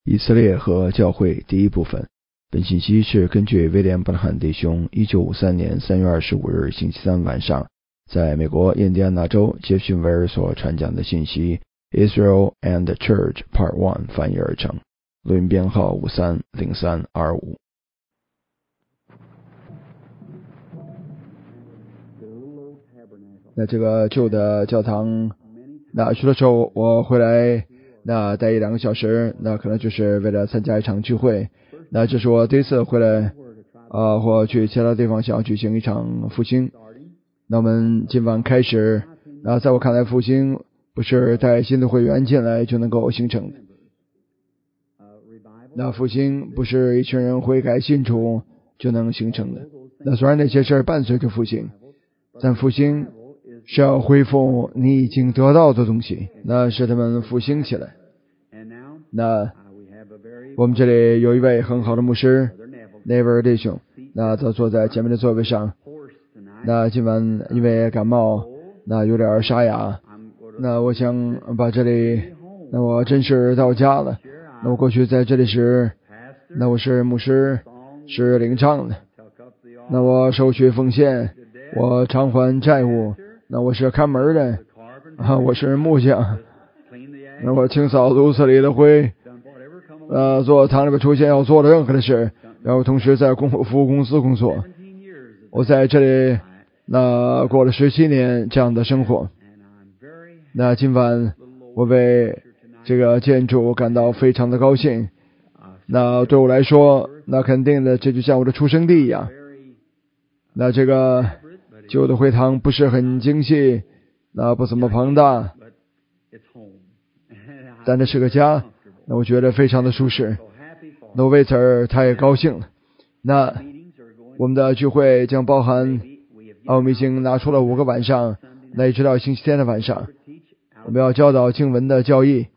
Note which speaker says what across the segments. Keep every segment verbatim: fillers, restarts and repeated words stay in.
Speaker 1: 以色列和教会第一部分。本信息是根据威廉·布兰汉弟兄一九五三年三月二十五日星期三晚上在美国印第安纳州杰逊维尔所传讲的信息 Israel and the Church Part one 翻译而成，录音编号五三零三二五。那这个旧的教堂，那去的时候我回来那待一两个小时，那可能就是为了参加一场聚会。那这是我第一次回来啊，或去其他地方想要举行一场复兴。那我们今晚开始，那在我看来复兴不是带新的会员进来就能够形成的。那复兴不是一群人悔改信主就能形成的。那虽然那些事儿伴随着复兴，但复兴是要恢复你已经得到的东西，那使他们复兴起来。那我们这里有一位很好的牧师内维尔弟兄，那他坐在前面的座位上。那今晚因为感冒，那有点沙哑，那我想把这里，那我真是到家了。那我过去在这里时，那我是牧师，是领唱的，那我收取奉献，我偿还债务，那我是看门的啊，我是木匠，那我清扫炉子里的灰，呃，做堂里边出现要做的任何的事，然后同时在公服务公司工作。我在这里那过了十七年这样的生活。那今晚我为这个建筑感到非常的高兴。那对我来说，那肯定的这就像我的出生地一样。那这个旧的会堂不是很精细，那不怎么庞大，但这是个家，那我觉得非常的舒适。那我为此而太高兴了。那我们的聚会将包含啊，我们已经拿出了五个晚上，那一直到星期天的晚上，我们要教导经文的教义。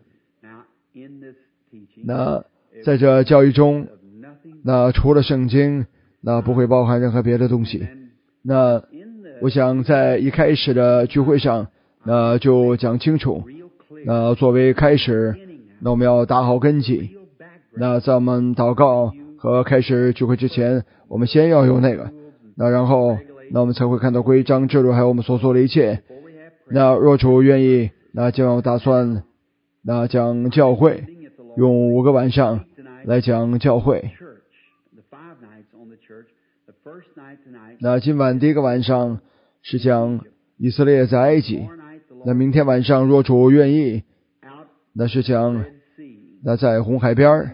Speaker 1: 那在这教义中，那除了圣经，那不会包含任何别的东西。那我想在一开始的聚会上，那就讲清楚。那作为开始，那我们要打好根基。那在我们祷告和开始聚会之前，我们先要有那个，那然后那我们才会看到规章制度还有我们所做的一切。那若主愿意，那就我打算那讲教会，用五个晚上来讲教会。那今晚第一个晚上是讲以色列在埃及，那明天晚上若主愿意，那是讲那在红海边，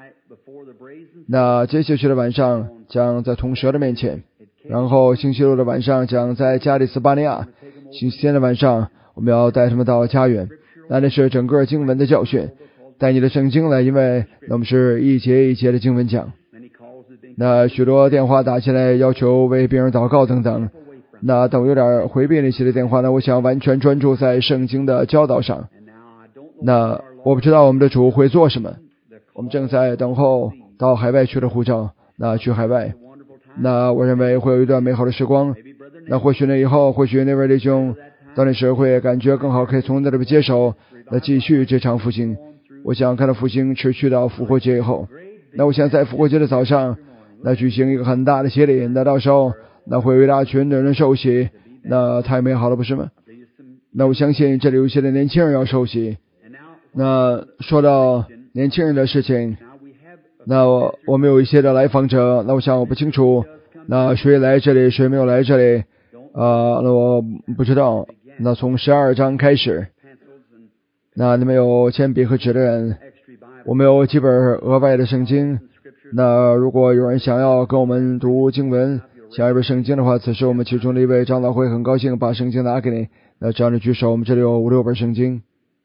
Speaker 1: 那接下去的晚上讲在铜蛇的面前，然后星期六的晚上讲在加利斯巴尼亚，星期天的晚上我们要带他们到家园。那那是整个经文的教训，带你的圣经来，因为我们是一节一节的经文讲。那许多电话打起来要求为别人祷告等等，那等我有点回避那些的电话呢，我想完全专注在圣经的教导上。那我不知道我们的主会做什么，我们正在等候到海外去的护照，那去海外，那我认为会有一段美好的时光。那或许呢以后，或许那位弟兄到那时会感觉更好，可以从那里边接手，那继续这场复兴。我想看到复兴持续到复活节以后。那我想在复活节的早上，那举行一个很大的洗礼，那到时候那会有一大群的人受洗，那太美好了，不是吗？那我相信这里有一些的年轻人要受洗。那说到年轻人的事情，那我我们有一些的来访者，那我想我不清楚那谁来这里谁没有来这里啊、呃，那我不知道。那从十二章开始，那你们有铅笔和纸的人，我们有几本额外的圣经。那如果有人想要跟我们读经文，想要一本圣经的话，此时我们其中的一位长老会很高兴把圣经拿给你。那只要你举手，我们这里有五六本圣经。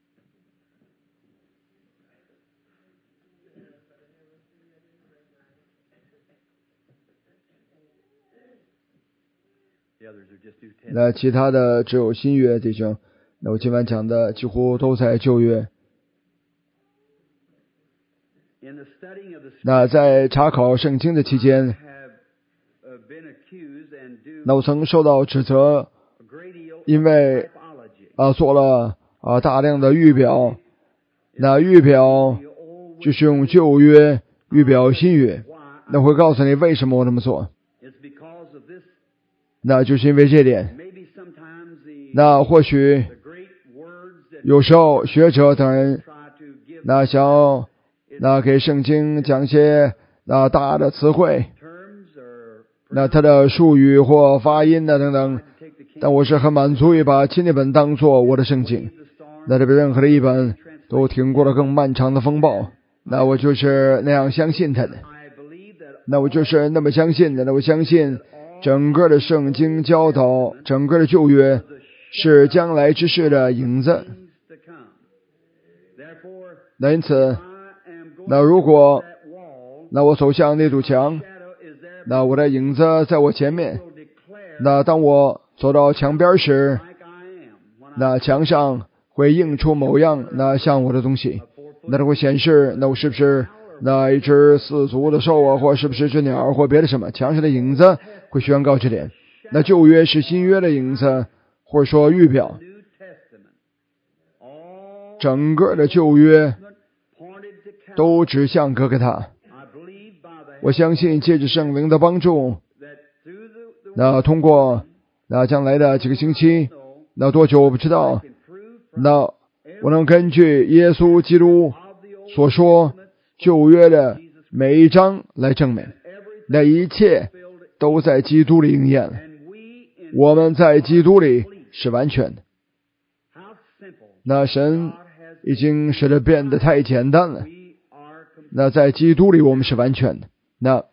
Speaker 1: 那其他的只有新约弟兄，那我今晚讲的几乎都在旧约。那在查考圣经的期间，那我曾受到指责，因为啊做了啊大量的预表，那预表就是用旧约预表新约。那会告诉你为什么我这么做，那就是因为这点。那或许有时候学者等人那想要那给圣经讲些那大的词汇，那它的术语或发音啊等等，但我是很满足于把亲历本当作我的圣经。那这比任何的一本都挺过了更漫长的风暴，那我就是那样相信它的。那我就是那么相信的。那我相信整个的圣经教导，整个的旧约是将来之事的影子。那因此，那如果那我走向那堵墙，那我的影子在我前面，那当我走到墙边时，那墙上会映出某样那像我的东西，那它会显示那我是不是那一只四足的兽啊，或是不是一只鸟或别的什么。墙上的影子会宣告这点。那旧约是新约的影子，或者说预表。整个的旧约都指向哥哥他。我相信借着圣灵的帮助，那通过那将来的几个星期，那多久我不知道，那我能根据耶稣基督所说旧约的每一章来证明，那一切都在基督里应验了。我们在基督里是完全的。那神已经使得变得太简单了。那在基督里我们是完全的。那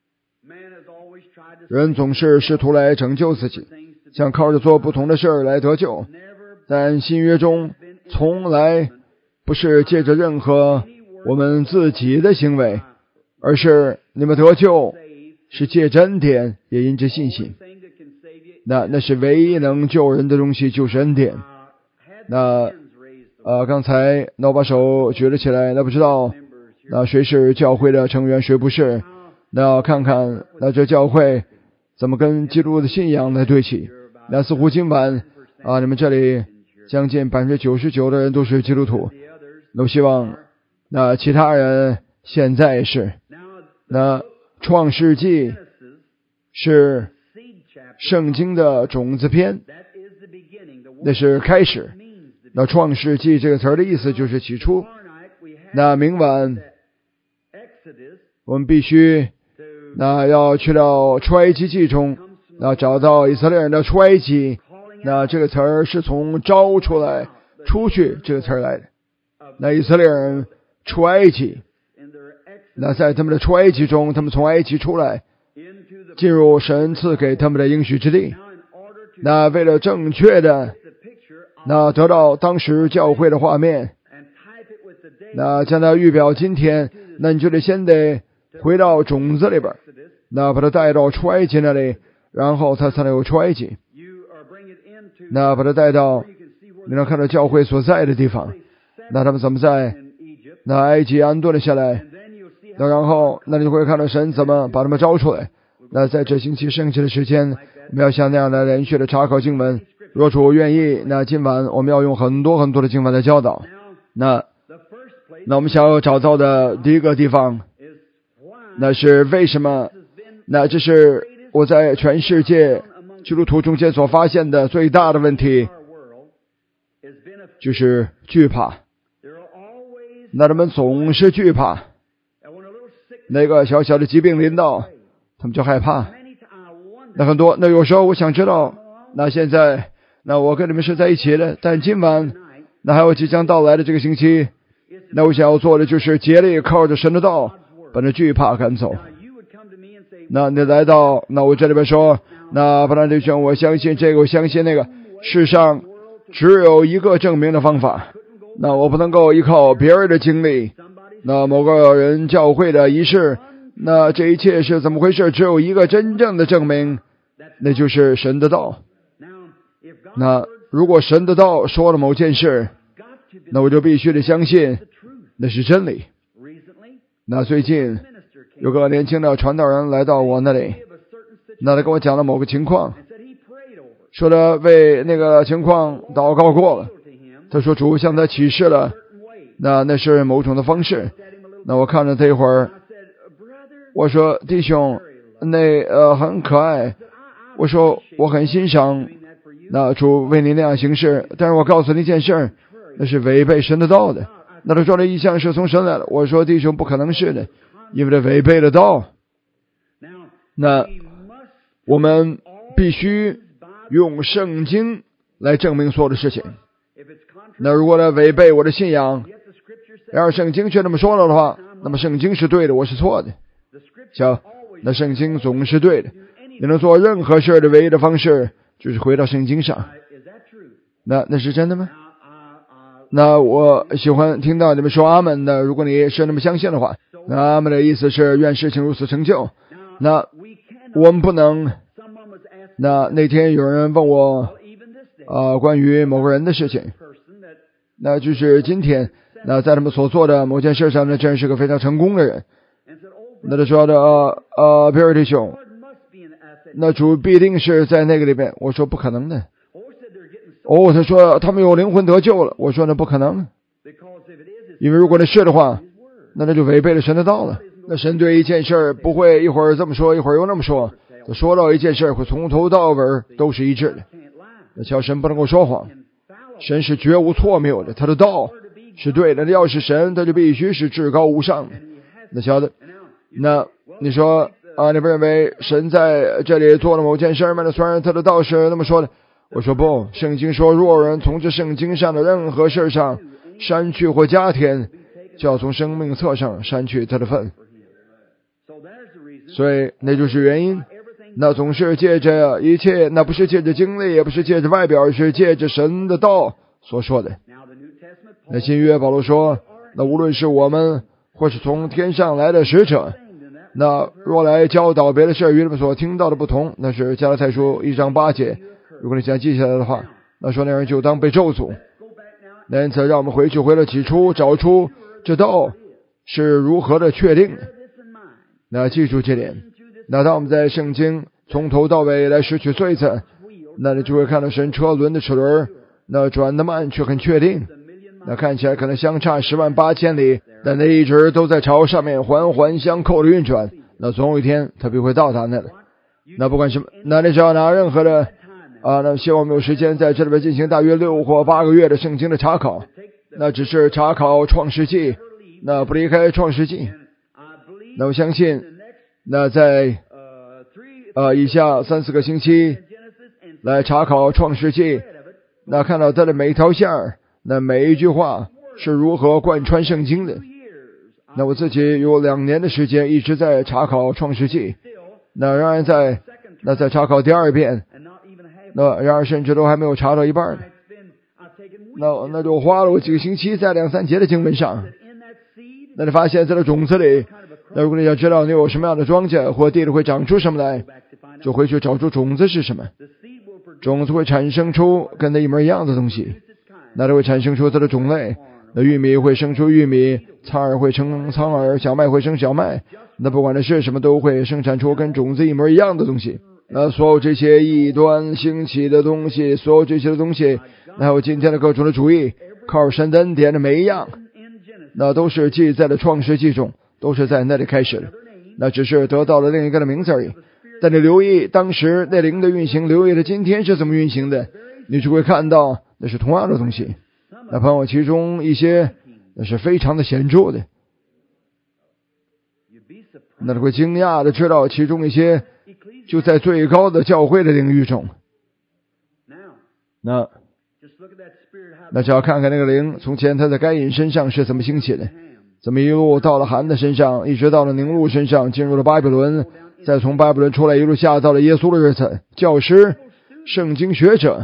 Speaker 1: 人总是试图来拯救自己，想靠着做不同的事儿来得救，但新约中从来不是借着任何我们自己的行为，而是你们得救是借着恩典，也因着信心。那那是唯一能救人的东西，就是恩典。那呃，刚才那我把手举了起来，那不知道那谁是教会的成员，谁不是？那看看那这教会怎么跟基督的信仰来对齐。那似乎今晚啊，你们这里将近百分之九十九的人都是基督徒。那我希望那其他人现在是。那创世纪是圣经的种子篇，那是开始。那创世纪这个词儿的意思就是起初。那明晚我们必须那要去到出埃及记中，那找到以色列人的出埃及。那这个词儿是从招出来出去这个词儿来的。那以色列人出埃及，那在他们的出埃及中，他们从埃及出来，进入神赐给他们的应许之地。那为了正确的那得到当时教会的画面，那将它预表今天，那你就得先得回到种子里边，那把它带到出埃及那里，然后它才能有出埃及。那把它带到你能看到教会所在的地方，那他们怎么在那埃及安顿了下来，那然后那你会看到神怎么把他们招出来。那在这星期剩下的时间，我们要像那样的连续的查考经文。若主愿意，那今晚我们要用很多很多的经文来教导。那那我们想要找到的第一个地方，那是为什么？那这是我在全世界基督徒中间所发现的最大的问题，就是惧怕。那他们总是惧怕，那个小小的疾病临到，他们就害怕。那很多，那有时候我想知道，那现在那我跟你们是在一起的，但今晚那还有即将到来的这个星期，那我想要做的就是竭力靠着神的道把那惧怕赶走。那你来到那我这里边说，那不然弟兄，我相信这个，我相信那个，世上只有一个证明的方法。那我不能够依靠别人的经历，那某个人教会的仪式，那这一切是怎么回事？只有一个真正的证明，那就是神的道。那如果神的道说了某件事，那我就必须得相信那是真理。那最近有个年轻的传道人来到我那里，那他跟我讲了某个情况，说他为那个情况祷告过了。他说主向他启示了，那那是某种的方式。 那我看着他一会儿，我说弟兄，那呃很可爱，我说我很欣赏，那主为你那样行事，但是我告诉你一件事，那是违背神的道的。那他说这意象是从神来的，我说弟兄不可能是的，因为这违背了道。那我们必须用圣经来证明所有的事情。那如果呢违背我的信仰，然而圣经却这么说了的话，那么圣经是对的，我是错的。瞧，那圣经总是对的。你能做任何事的唯一的方式就是回到圣经上。那那是真的吗？那我喜欢听到你们说阿门的，如果你是那么相信的话，那阿门的意思是愿事情如此成就。那我们不能，那那天有人问我呃关于某个人的事情，那就是今天那在他们所做的某件事上呢，真是个非常成功的人。那他说的呃呃比尔弟兄，那主必定是在那个里边。我说不可能的。哦，他说他们有灵魂得救了。我说那不可能，因为如果那是的话，那那就违背了神的道了。那神对一件事不会一会儿这么说一会儿又那么说，他说到一件事会从头到尾都是一致的。那瞧，神不能够说谎，神是绝无错谬的，他的道是对的。要是神，他就必须是至高无上的。那晓得，那你说啊，你不认为神在这里做了某件事吗？那虽然他的道是那么说的。我说不，圣经说若有人从这圣经上的任何事上删去或加添，就要从生命册上删去他的份。所以那就是原因，那总是借着一切，那不是借着经历，也不是借着外表，是借着神的道所说的。那新约保罗说，那无论是我们或是从天上来的使者，那若来教导别的事与你们所听到的不同，那是加拉太书一章八节。如果你想记下来的话，那说那人就当被咒诅。那因此让我们回去回了起初，找出这道是如何的确定的。那记住这点。那当我们在圣经从头到尾来拾取罪子，那你就会看到神车轮的齿轮那转得慢却很确定，那看起来可能相差十万八千里，但那一直都在朝上面环环相扣的运转。那总有一天它必会到达那里。那不管什么，那你只要拿任何的啊，那希望我们有时间在这里边进行大约六或八个月的圣经的查考，那只是查考创世纪，那不离开创世纪。那我相信，那在呃以下三四个星期来查考创世纪，那看到它的每一条线儿，那每一句话是如何贯穿圣经的。那我自己有两年的时间一直在查考创世纪，那仍然在那在查考第二遍。那然而甚至都还没有查到一半呢，那那就花了我几个星期在两三节的经文上。那你发现在这种子里，那如果你要知道你有什么样的庄稼或地里会长出什么来，就回去找出种子是什么。种子会产生出跟它一模一样的东西，那它会产生出它的种类。那玉米会生出玉米，苍耳会生苍耳，小麦会生小麦。那不管它是什么，都会生产出跟种子一模一样的东西。那所有这些异端兴起的东西，所有这些的东西，还有今天的各种的主义，靠神的恩典的每一样，那都是记在了创世纪中，都是在那里开始的。那只是得到了另一个的名字而已。但你留意当时那灵的运行，留意了今天是怎么运行的，你就会看到那是同样的东西。那朋友，其中一些那是非常的显著的，那你会惊讶的知道其中一些就在最高的教会的领域中。那那只要看看那个灵，从前他在该隐身上是怎么兴起的，怎么一路到了韩的身上，一直到了宁禄身上，进入了巴比伦，再从巴比伦出来，一路下到了耶稣的日子。教师、圣经学者，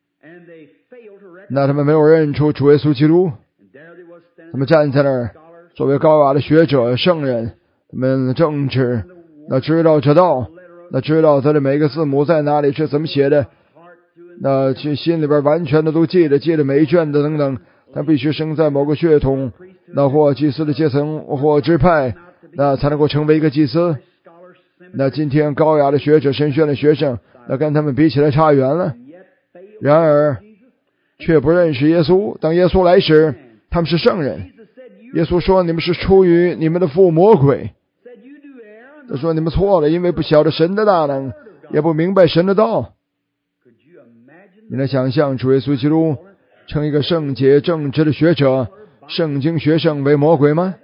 Speaker 1: 那他们没有认出主耶稣基督，他们站在那儿作为高雅的学者、圣人，他们正直，那知道这道，那知道他的每个字母在哪里是怎么写的，那其心里边完全的都记得，记得每一卷的等等。他必须生在某个血统，那或祭司的阶层或支派，那才能够成为一个祭司。那今天高雅的学者、神学的学生，那跟他们比起来差远了，然而却不认识耶稣。当耶稣来时，他们是圣人。 耶稣说你们是出于你们的父魔鬼。他说你们错了，因为不晓得神的大能，也不明白神的道。你能想象主耶稣基督称一个圣洁正直的学者、圣经学生为魔鬼吗？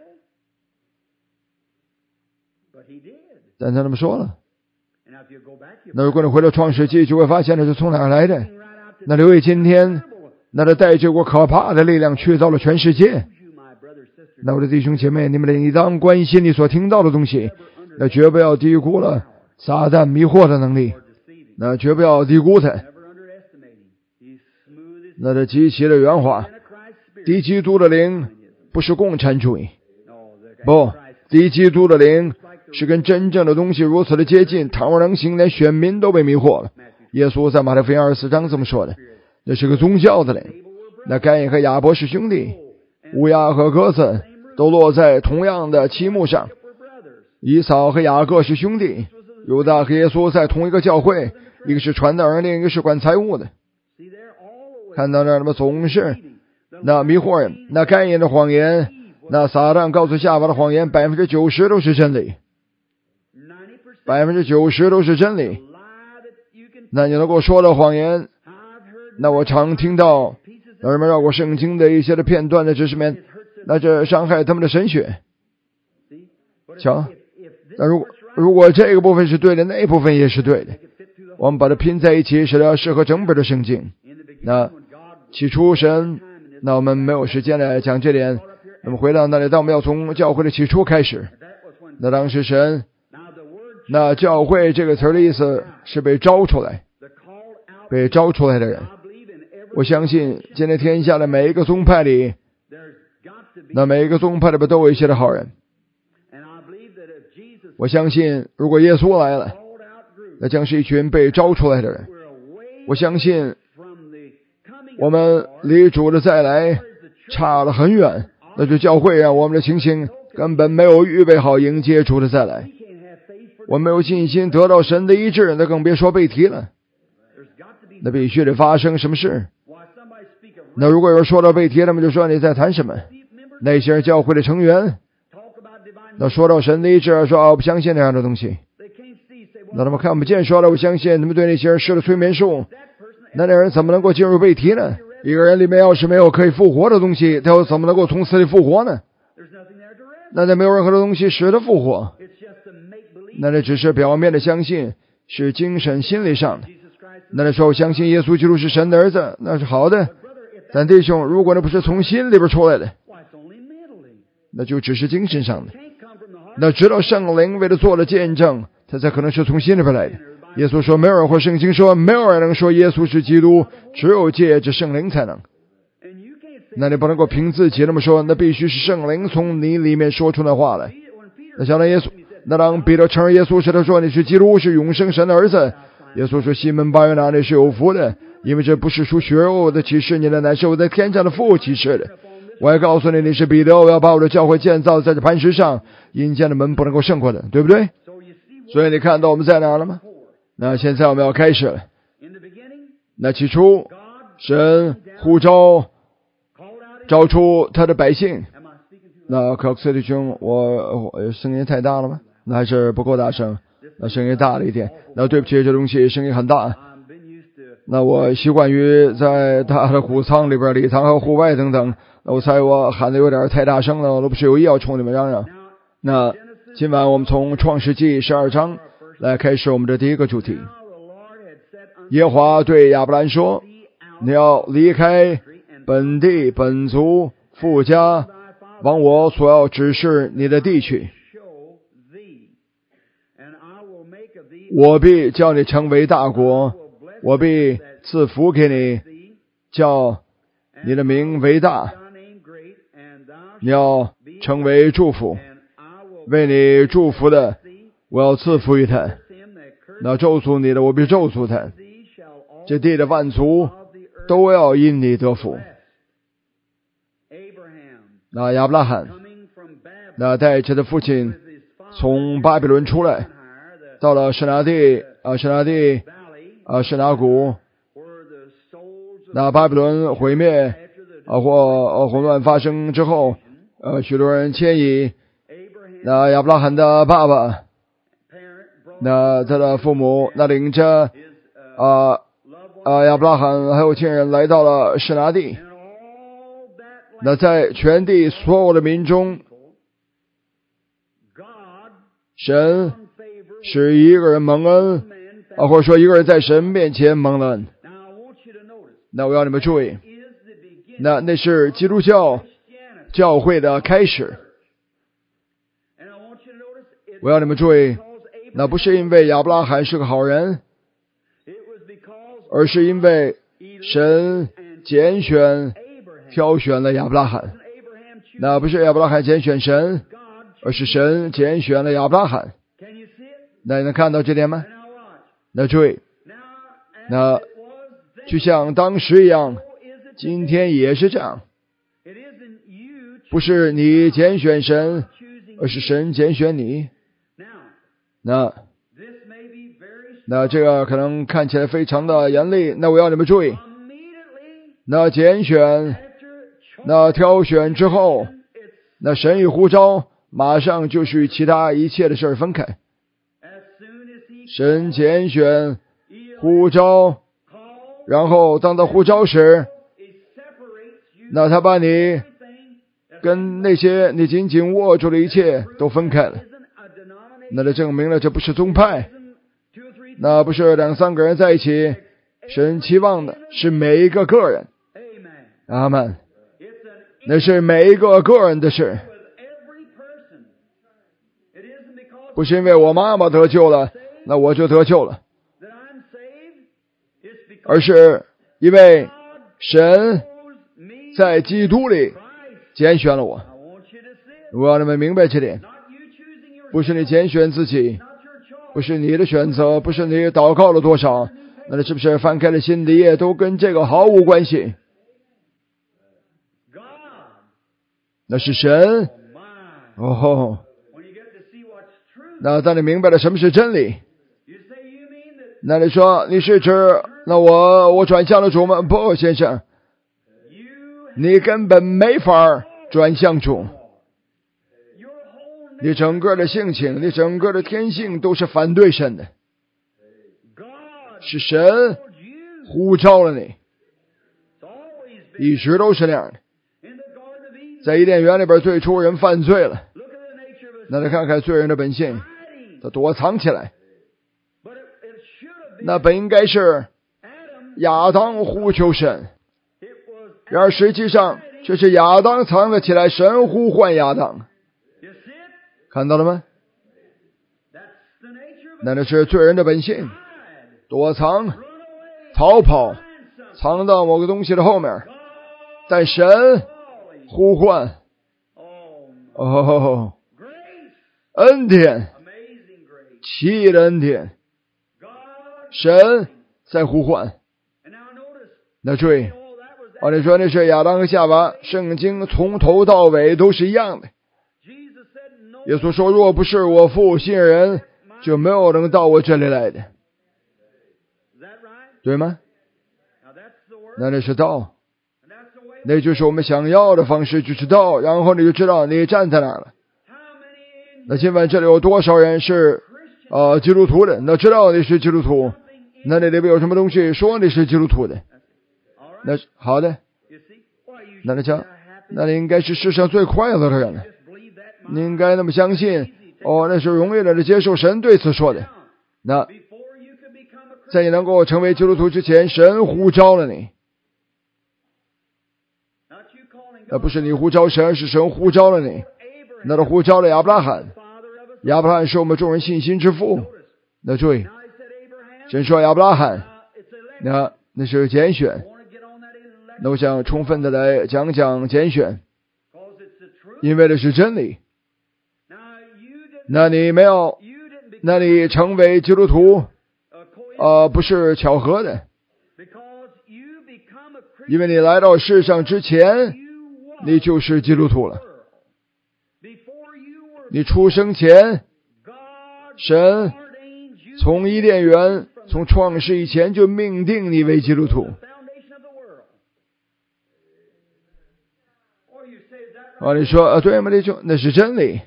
Speaker 1: 但他这么说了。那如果你回到创世纪，就会发现这是从哪儿来的。那留意今天，那他带着过可怕的力量去到了全世界。那我的弟兄姐妹，你们应当关心你所听到的东西，那绝不要低估了撒旦迷惑的能力，那绝不要低估他。那这极其的圆滑，敌基督的灵不是共产主义，不，敌基督的灵是跟真正的东西如此的接近，倘若能行，连选民都被迷惑了。耶稣在马太福音二十四章这么说的，那是个宗教的灵。那该隐和亚伯是兄弟，乌鸦和鸽子都落在同样的漆木上。以扫和雅各是兄弟，犹大和耶稣在同一个教会，一个是传道人，另一个是管财务的。看到这儿，那么总是那迷惑人，那该隐的谎言，那撒旦告诉夏娃的谎言，百分之九十都是真理，百分之九十都是真理。那你能够说的谎言，那我常听到人们绕过圣经的一些的片段的知识面，那这伤害他们的神学。瞧，那如果如果这个部分是对的，那一部分也是对的，我们把它拼在一起，使得适合整本的圣经。那起初神，那我们没有时间来讲这点，那么回到那里，但我们要从教会的起初开始。那当时神，那教会这个词的意思是被招出来，被招出来的人。我相信今天天下的每一个宗派里，那每一个宗派里边都有一些的好人。我相信如果耶稣来了，那将是一群被招出来的人。我相信我们离主的再来差了很远，那就教会让我们的情形根本没有预备好迎接主的再来。我没有信心得到神的医治，那更别说被提了。那必须得发生什么事。那如果有人说到被提，他们就说你在谈什么？那些教会的成员，那说到神的医治，说、哦、我不相信那样的东西。那他们看不见，说了我相信，他们对那些人施了催眠术，那那人怎么能够进入被提呢？一个人里面要是没有可以复活的东西，他又怎么能够从死里复活呢？那那没有任何的东西使他复活，那这只是表面的相信，是精神心理上的。那那说我相信耶稣基督是神的儿子，那是好的。但弟兄，如果那不是从心里边出来的，那就只是精神上的。那直到圣灵为了做了见证，他才可能是从心里边来的。耶稣说没有人，或圣经说没有人能说耶稣是基督，只有借着圣灵才能。那你不能够凭自己那么说，那必须是圣灵从你里面说出那话来。那想到耶稣，那当彼得承认耶稣时，他说你是基督，是永生神的儿子。耶稣说西门巴约拿，你是有福的，因为这不是属血肉的启示你的，乃是我在天上的父启示的。我还告诉你，你是彼得，我要把我的教会建造在这磐石上，阴间的门不能够胜过的，对不对？所以你看到我们在哪儿了吗？那现在我们要开始了。那起初神呼召招出他的百姓。那可克弟兄，我我声音太大了吗？那还是不够大声，那声音大了一点。那对不起，这东西声音很大。那我习惯于在他的谷仓里边、礼堂和户外等等。那我猜我喊的有点太大声了，我都不是有意要冲你们嚷嚷。那今晚我们从创世纪十二章来开始我们的第一个主题。耶和华对亚伯兰说，你要离开本地本族父家，往我所要指示你的地去。我必叫你成为大国，我必赐福给你，叫你的名为大，你要成为祝福。为你祝福的，我要赐福于他；那咒诅你的，我必咒诅他。这地的万族都要因你得福。那亚伯拉罕，那带着的父亲从巴比伦出来，到了示拿地啊，示拿地啊，示拿谷。那巴比伦毁灭啊或混乱发生之后， 呃，许多人迁移。那亚伯拉罕的爸爸，那他的父母，那领着啊啊亚伯拉罕还有亲人来到了示拿地。那在全地所有的民中，神使一个人蒙恩啊，或者说一个人在神面前蒙恩。那我要你们注意，那那是基督教教会的开始。我要你们注意，那不是因为亚伯拉罕是个好人，而是因为神拣选挑选了亚伯拉罕。那不是亚伯拉罕拣选神，而是神拣选了亚伯拉罕。那你能看到这点吗？那注意，那就像当时一样，今天也是这样，不是你拣选神，而是神拣选你。那那这个可能看起来非常的严厉，那我要你们注意，那拣选那挑选之后，那神与呼召马上就是与其他一切的事分开。神拣选呼召，然后当他呼召时，那他把你跟那些你紧紧握住的一切都分开了。那就证明了这不是宗派，那不是两三个人在一起，神期望的是每一个个人。阿们。那是每一个个人的事，不是因为我妈妈得救了，那我就得救了，而是因为神在基督里拣选了我。我要你们明白这点，不是你拣选自己，不是你的选择，不是你祷告了多少，那是不是翻开了新的页都跟这个毫无关系。那是神哦。那当你明白了什么是真理，那你说你是指那我我转向了主吗？不，先生，你根本没法转向主，你整个的性情，你整个的天性都是反对神的，是神呼召了你，一直都是那样的。在伊甸园里边，最初人犯罪了，那你看看罪人的本性，他躲藏起来。那本应该是亚当呼求神，然而实际上却是亚当藏了起来，神呼唤亚当。看到了吗？那那是罪人的本性，躲藏、逃跑，藏到某个东西的后面。但神呼唤，哦，恩典，奇异的恩典，神在呼唤。那注意，哦，你说那是亚当和夏娃，圣经从头到尾都是一样的。耶稣说，若不是我父信人，就没有能到我这里来的，对吗？那那是道，那就是我们想要的方式，就是道，然后你就知道你站在哪了。那今晚这里有多少人是呃基督徒的？那知道你是基督徒，那你里边有什么东西说你是基督徒的？那好的，那你讲，那你应该是世上最快乐的人了。你应该那么相信，哦，那是容易的接受神对此说的。那在你能够成为基督徒之前，神呼召了你，那不是你呼召神，而是神呼召了你。那他呼召了亚伯拉罕，亚伯拉罕是我们众人信心之父。那注意，神说亚伯拉罕，那那是拣选。那我想充分的来讲讲拣选，因为这是真理。那你没有，那你成为基督徒，呃，不是巧合的，因为你来到世上之前，你就是基督徒了。你出生前，神从伊甸园，从创世以前就命定你为基督徒。 啊，你说啊，对吗，弟兄？那是真理。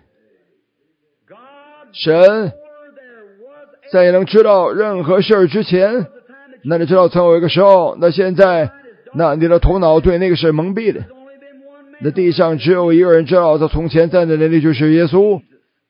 Speaker 1: 神在你能知道任何事之前，那你知道曾有一个时候，那现在，那你的头脑对那个是蒙蔽的。那地上只有一个人知道，他从前在那里就是耶稣。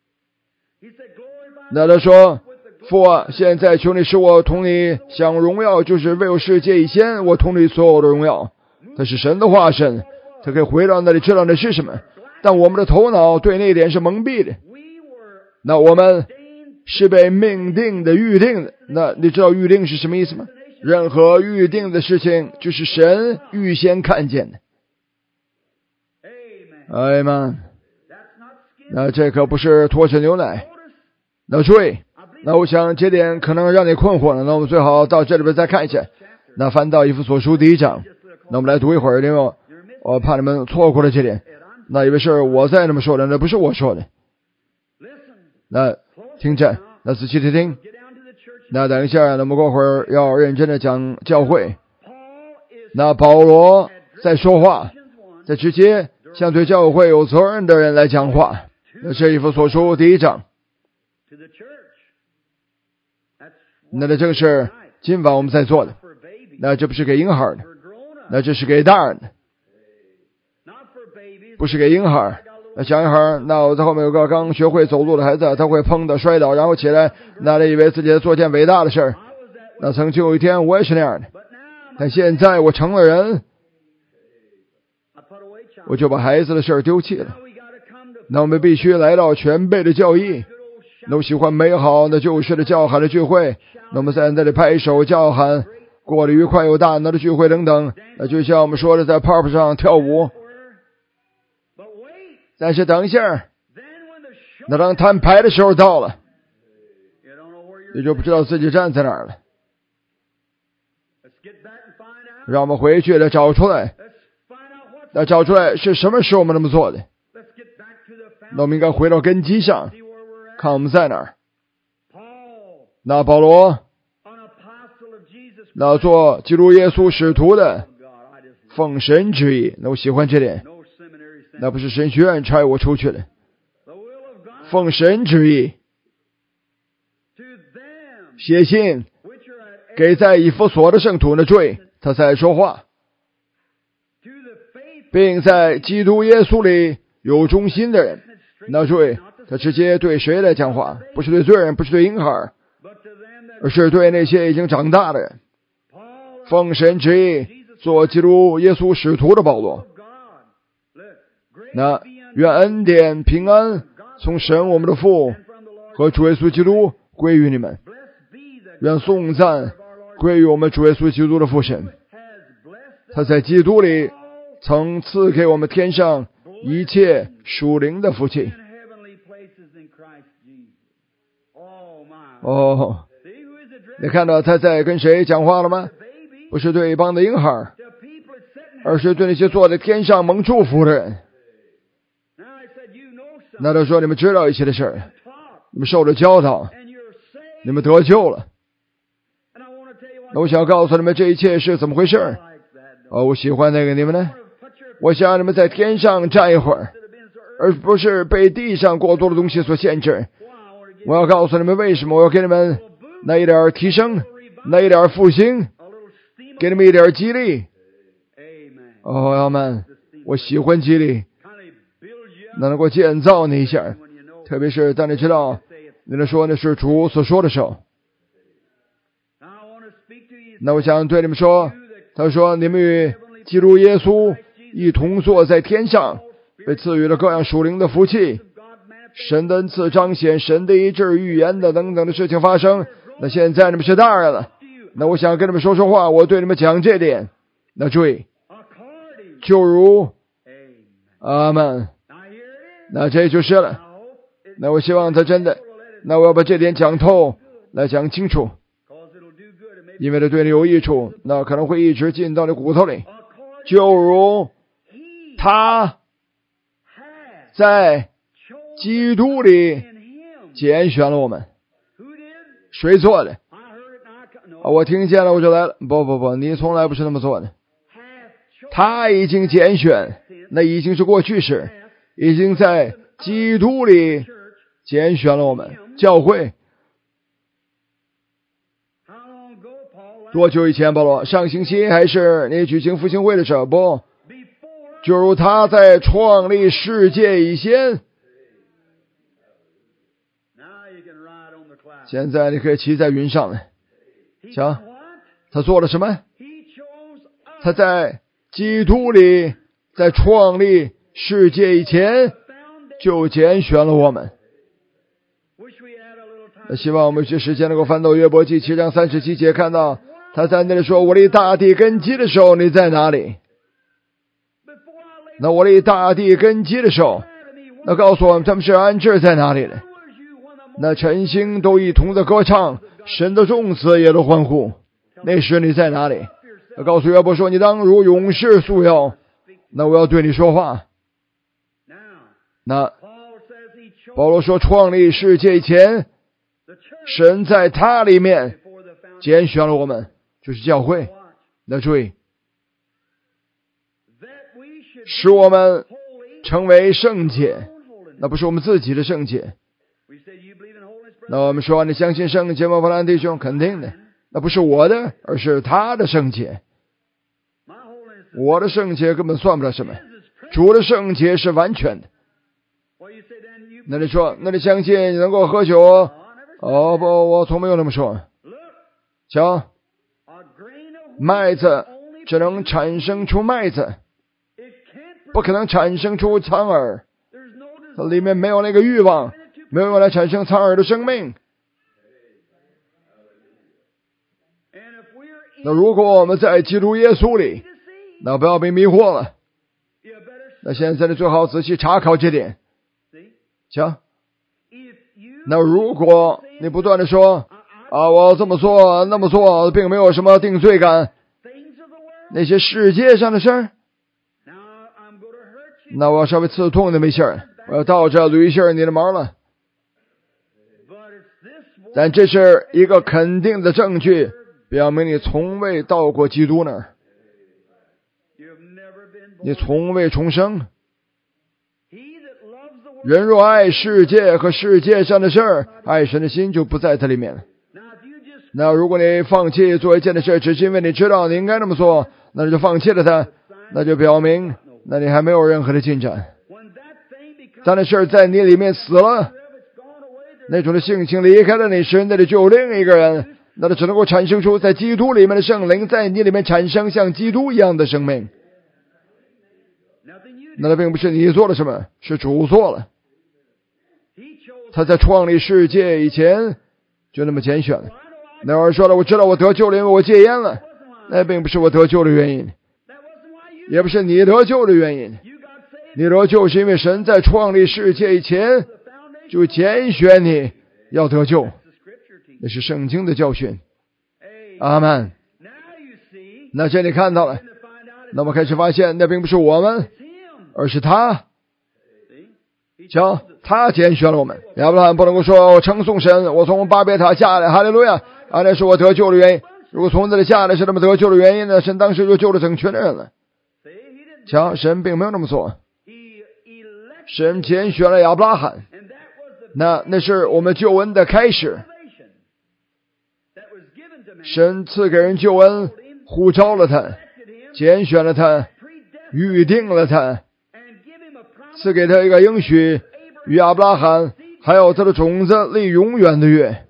Speaker 1: 那他说，父啊，现在求你使我同你享荣耀，就是未有世界以前，我同你所有的荣耀。他是神的化身，他可以回到那里知道那是什么，但我们的头脑对那一点是蒙蔽的。那我们是被命定的、预定的。那你知道预定是什么意思吗？任何预定的事情就是神预先看见的。哎妈，那这可不是脱脂牛奶。那注意，那我想这点可能让你困惑了。那我们最好到这里边再看一下。那翻到以弗所书第一章，那我们来读一会儿，因为我怕你们错过了这点。那以为是我在那么说的，那不是我说的。那听着，那仔细的听。那等一下，那么过会儿要认真的讲教会。那保罗在说话，在直接向对教会有责任的人来讲话。那是以弗所书第一章。那这正是今晚我们在做的。那这不是给婴孩的，那这是给大人的，不是给婴孩。那小婴孩，那我在后面有个刚学会走路的孩子，他会碰的摔倒，然后起来，那他以为自己在做件伟大的事儿。那曾经有一天我也是那样的，但现在我成了人，我就把孩子的事儿丢弃了。那我们必须来到全备的教义。那我喜欢美好的旧式的教喊的聚会，那我们在那里拍手叫喊，过得愉快有大能的聚会等等。那就像我们说的，在 pop 上跳舞。但是等一下，那当摊牌的时候到了，你就不知道自己站在哪儿了。让我们回去了找出来，那找出来是什么时候我们那么做的。那我们应该回到根基上，看我们在哪儿。那保罗，那做基督耶稣使徒的，奉神旨意。那我喜欢这点，那不是神学院差我出去的，奉神旨意写信给在以弗所的圣徒的罪，他在说话，并在基督耶稣里有忠心的人。那罪，他直接对谁来讲话？不是对罪人，不是对婴孩，而是对那些已经长大的人。奉神旨意做基督耶稣使徒的保罗。那愿恩典平安从神我们的父和主耶稣基督归于你们。愿颂赞归于我们主耶稣基督的父神。他在基督里曾赐给我们天上一切属灵的福气。哦，你看到他在跟谁讲话了吗？不是对一帮的婴孩，而是对那些坐在天上蒙祝福的人。那他说，你们知道一切的事儿，你们受了教导，你们得救了。那我想告诉你们这一切是怎么回事。哦，我喜欢那个你们呢。我想你们在天上站一会儿，而不是被地上过多的东西所限制。我要告诉你们为什么，我要给你们那一点提升，那一点复兴，给你们一点激励。哦，阿们，我喜欢激励，那能够建造你一下，特别是当你知道你能说那是主所说的时候。那我想对你们说，他说你们与基督耶稣一同坐在天上，被赐予了各样属灵的福气，神的恩赐彰显，神的医治预言的等等的事情发生。那现在你们是大人了，那我想跟你们说说话，我对你们讲这点。那注意，就如阿们，那这就是了。那我希望他真的，那我要把这点讲透，来讲清楚，因为它对你有益处，那可能会一直进到你骨头里。就如他在基督里拣选了我们。谁做的？啊，我听见了我就来了。不不不，你从来不是那么做的。他已经拣选，那已经是过去式。 已经在基督里拣选了我们。教会多久以前？保罗上星期还是你举行复兴会的时候？不，就如他在创立世界以前。现在你可以骑在云上了。瞧，他做了什么？他在基督里，在创立世界以前就拣选了我们。希望我们有些时间能够翻到约伯记七章三十七节，看到他在那里说，我立大地根基的时候你在哪里？那我立大地根基的时候，那告诉我们他们是安置在哪里的？那晨星都一同的歌唱，神的众子也都欢呼。那时你在哪里？那告诉约伯说，你当如勇士束腰。那我要对你说话。那保罗说，创立世界以前，神在他里面拣选了我们，就是教会。那注意，使我们成为圣洁，那不是我们自己的圣洁。那我们说，你相信圣洁吗？弗兰弟兄，肯定的。那不是我的，而是他的圣洁。我的圣洁根本算不了什么，主的圣洁是完全的。那你说，那你相信你能够喝酒？哦不，我从没有那么说。瞧，麦子只能产生出麦子，不可能产生出苍耳。它里面没有那个欲望，没有用来产生苍耳的生命。那如果我们在基督耶稣里，那不要被迷惑了。那现在你最好仔细查考这点。瞧，那如果你不断的说啊，我这么做那么做，并没有什么定罪感，那些世界上的事儿，那我要稍微刺痛你的没事儿，我要到这捋一下你的毛了。但这是一个肯定的证据，表明你从未到过基督那儿，你从未重生。人若爱世界和世界上的事儿，爱神的心就不在它里面了。那如果你放弃做一件的事，只是因为你知道你应该那么做，那你就放弃了它，那就表明那你还没有任何的进展。当那事儿在你里面死了，那种的性情离开了你时，那里就有另一个人，那他只能够产生出在基督里面的圣灵，在你里面产生像基督一样的生命。那他并不是你做了什么，是主做了。他在创立世界以前就那么拣选了。那有人说了，我知道我得救了，因为我戒烟了。那并不是我得救的原因，也不是你得救的原因。你得救是因为神在创立世界以前就拣选你要得救，那是圣经的教训。阿们。那这里看到了，那么开始发现那并不是我们，而是他。瞧，他拣选了我们。亚伯拉罕不能够说我称颂神，我从巴别塔下来，哈利路亚，啊，那是我得救的原因。如果从这里下来是那么得救的原因呢，神当时就救了整群的人了。瞧，神并没有那么做，神拣选了亚伯拉罕，那那是我们救恩的开始。神赐给人救恩，呼召了他，拣选了他，预定了他，赐给他一个应许，与亚伯拉罕还有他的种子立永远的约。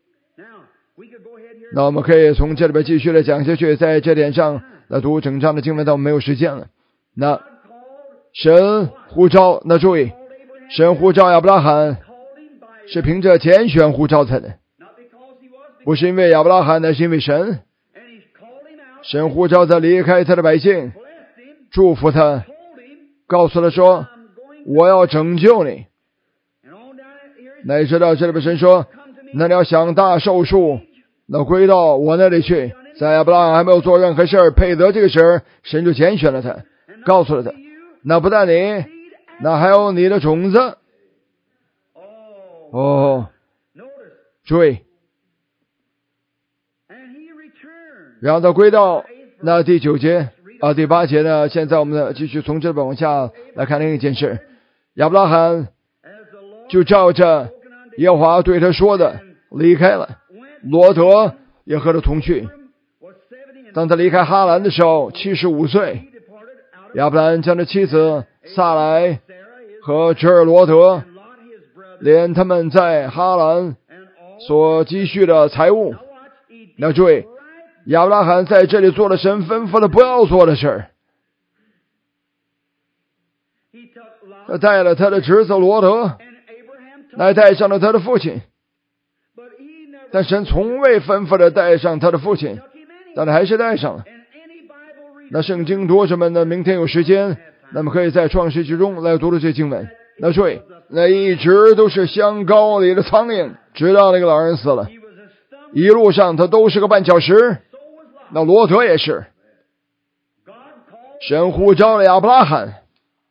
Speaker 1: 那我们可以从这里边继续的讲下去，在这点上来读整章的经文，但我们没有时间了。那神呼召，那注意，神呼召亚伯拉罕是凭着拣选呼召他的，不是因为亚伯拉罕，那是因为神。神呼召他离开他的百姓，祝福他，告诉他说，我要拯救你。那你知道这里边神说，那你要想大寿数，那归到我那里去。在亚伯拉罕还没有做任何事儿配得这个事，神就拣选了他，告诉了他，那不但你，那还有你的种子。哦，注意，然后他归到那第九节啊，第八节呢，现在我们继续从这边往下来看另一件事。 亚伯拉罕就照着耶和华对他说的离开了，罗德也和他同去。当他离开哈兰的时候七十五岁，亚伯兰将他妻子撒来和侄儿罗德，连他们在哈兰所积蓄的财物。那注意，亚伯拉罕在这里做了神吩咐的不要做的事儿。他带了他的侄子罗德，来带上了他的父亲，但神从未吩咐的带上他的父亲，但他还是带上了。那圣经读者们呢，明天有时间，那么可以在创世纪中来读这些经文。那注意，那一直都是香膏里的苍蝇，直到那个老人死了，一路上他都是个绊脚石。那罗德也是，神呼召了亚伯拉罕，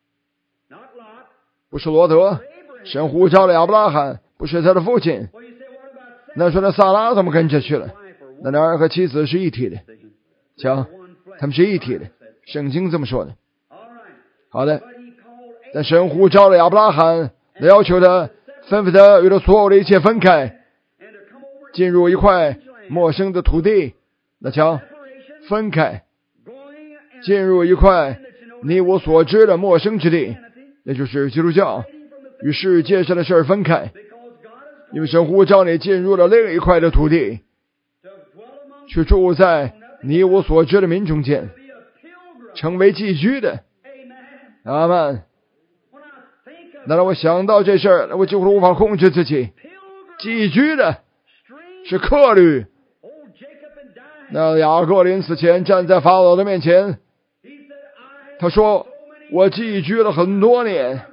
Speaker 1: 不是罗德，神呼召了亚伯拉罕，不是他的父亲。那说那撒拉怎么跟着去了？那男儿和妻子是一体的，瞧，他们是一体的，圣经这么说的。好的，但神呼召了亚伯拉罕，要求他吩咐他与他所有的一切分开，进入一块陌生的土地。那瞧，分开，进入一块你我所知的陌生之地，那就是基督教，与世界上的事儿分开。因为神呼召你进入了另一块的土地，去住在你我所知的民中间，成为寄居的。阿们。那让我想到这事儿，我几乎无法控制自己。寄居的是客旅。那雅各临死前站在法老的面前，他说我寄居了很多年。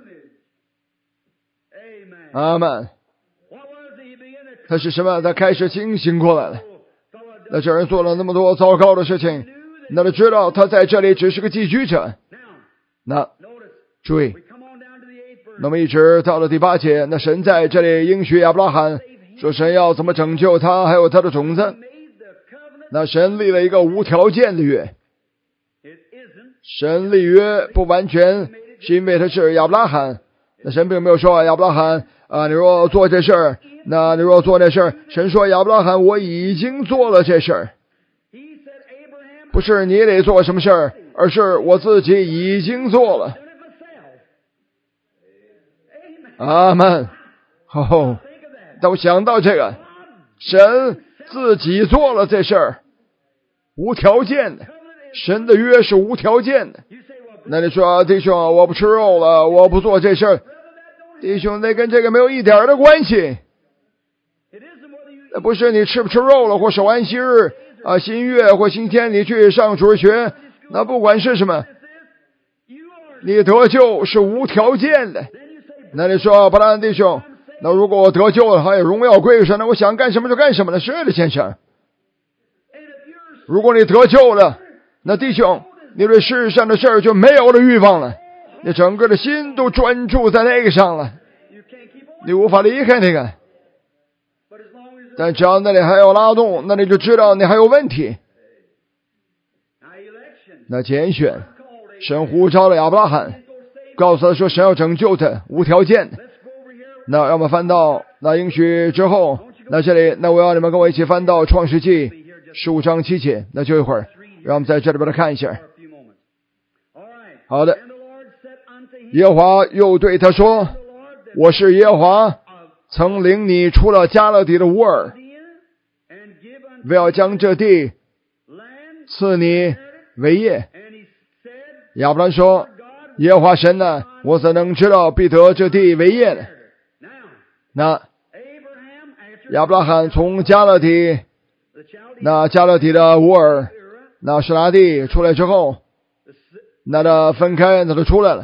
Speaker 1: 阿们。他是什么？他开始清醒过来了。那这人做了那么多糟糕的事情，那他知道他在这里只是个寄居者。那注意，那么一直到了第八节，那神在这里应许亚伯拉罕说神要怎么拯救他还有他的种子。那神立了一个无条件的约。神立约不完全是因为他是亚伯拉罕，那神并没有说亚伯拉罕啊，你若做这事儿，那你若做这事儿，神说亚伯拉罕我已经做了这事儿，不是你得做什么事儿，而是我自己已经做了。阿们。哦，当我想到这个，神自己做了这事儿，无条件的，神的约是无条件的。那你说弟兄，我不吃肉了，我不做这事儿，弟兄，那跟这个没有一点的关系。那不是你吃不吃肉了，或守安息日啊、新月或星天你去上主日学，那不管是什么，你得救是无条件的。那你说巴兰弟兄，那如果我得救了，还有荣耀归于神，那我想干什么就干什么了。是的，先生。如果你得救了，那弟兄，你对世上的事儿就没有了欲望了，你整个的心都专注在那个上了，你无法离开那个。但只要那里还有拉动，那你就知道你还有问题。那拣选，神呼召了亚伯拉罕，告诉他说神要拯救他，无条件的。那让我们翻到那应许之后，那这里，那我要你们跟我一起翻到创世纪十五章七节。那就一会儿，让我们在这里把它看一下。好的，耶和华又对他说，我是耶和华，曾领你出了迦勒底的乌尔，为要将这地赐你为业。亚伯兰说，耶和华神呢，我怎能知道必得这地为业呢？那亚伯拉罕从迦勒底，那迦勒底的乌尔，那示拿地出来之后，那他分开，那他出来了。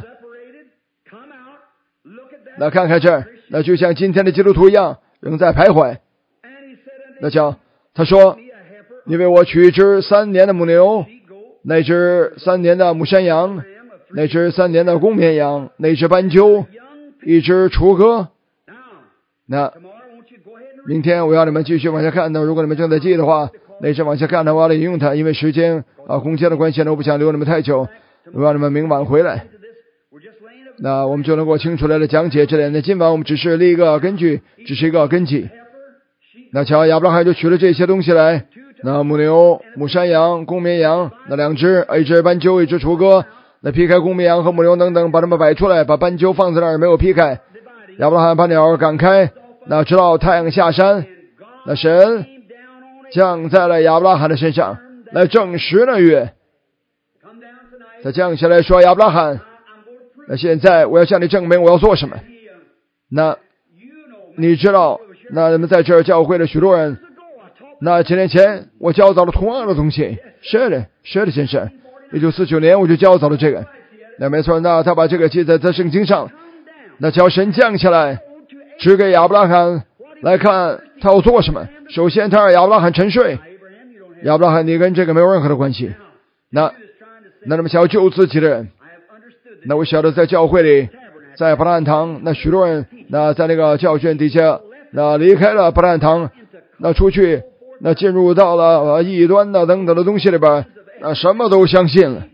Speaker 1: 那看看这儿，那就像今天的基督徒一样，仍在徘徊。那叫他说，因为我取一只三年的母牛，那只三年的母山羊，那只三年的公绵羊，那只斑鸠，一只雏鸽。那明天我要你们继续往下看。那如果你们正在记的话，那只往下看的话，我要引用它，因为时间啊空间的关系呢，我不想留你们太久，我让你们明晚回来。 那我们就能够清楚来的讲解这点。那今晚我们只是立一个根据，只是一个根基。那瞧，亚伯拉罕就取了这些东西来，那母牛、母山羊、公绵羊，那两只，一只斑鸠，一只雏鸽，那劈开公绵羊和母牛等等，把它们摆出来，把斑鸠放在那儿没有劈开。亚伯拉罕把鸟赶开，那直到太阳下山，那神降在了亚伯拉罕的身上，来证实了约。他降下来说：“亚伯拉罕，那现在我要向你证明我要做什么。”那你知道，那你们在这儿教会的许多人，那几年前我教导了同样的东西。是的，是的，先生。一九四九年我就教导了这个。那没错，那他把这个记在在圣经上。那叫神降下来，指给亚伯拉罕来看他要做什么。首先，他让亚伯拉罕沉睡。亚伯拉罕，你跟这个没有任何的关系。那那那么想要救自己的人，那我晓得在教会里，在伯兰堂，那许多人那在那个教训底下，那离开了伯兰堂，那出去，那进入到了异端的等等的东西里边，那什么都相信了。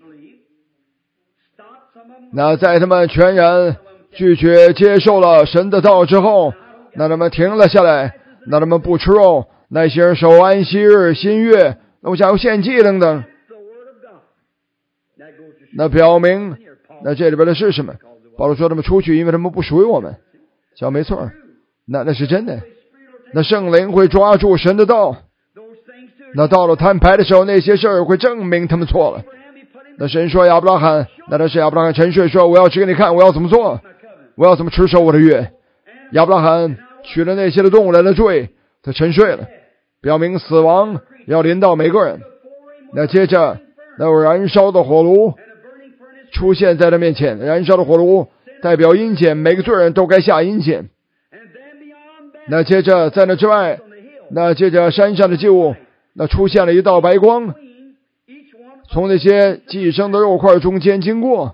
Speaker 1: 那在他们全然拒绝接受了神的道之后，那他们停了下来，那他们不吃肉，那些人守安息日、新月，那我想要献祭等等。那表明，那这里边的是什么？保罗说他们出去，因为他们不属于我们。瞧，没错，那那是真的。那圣灵会抓住神的道，那到了摊牌的时候，那些事儿会证明他们错了。那神说亚伯拉罕，那他是亚伯拉罕沉睡说：“我要指给你看，我要怎么做，我要怎么持守我的约。”亚伯拉罕取了那些的动物来了罪，他沉睡了，表明死亡要临到每个人。那接着，那有燃烧的火炉出现在他面前，燃烧的火炉代表阴间，每个罪人都该下阴间。那接着在那之外，那接着山上的祭物，那出现了一道白光，从那些寄生的肉块中间经过。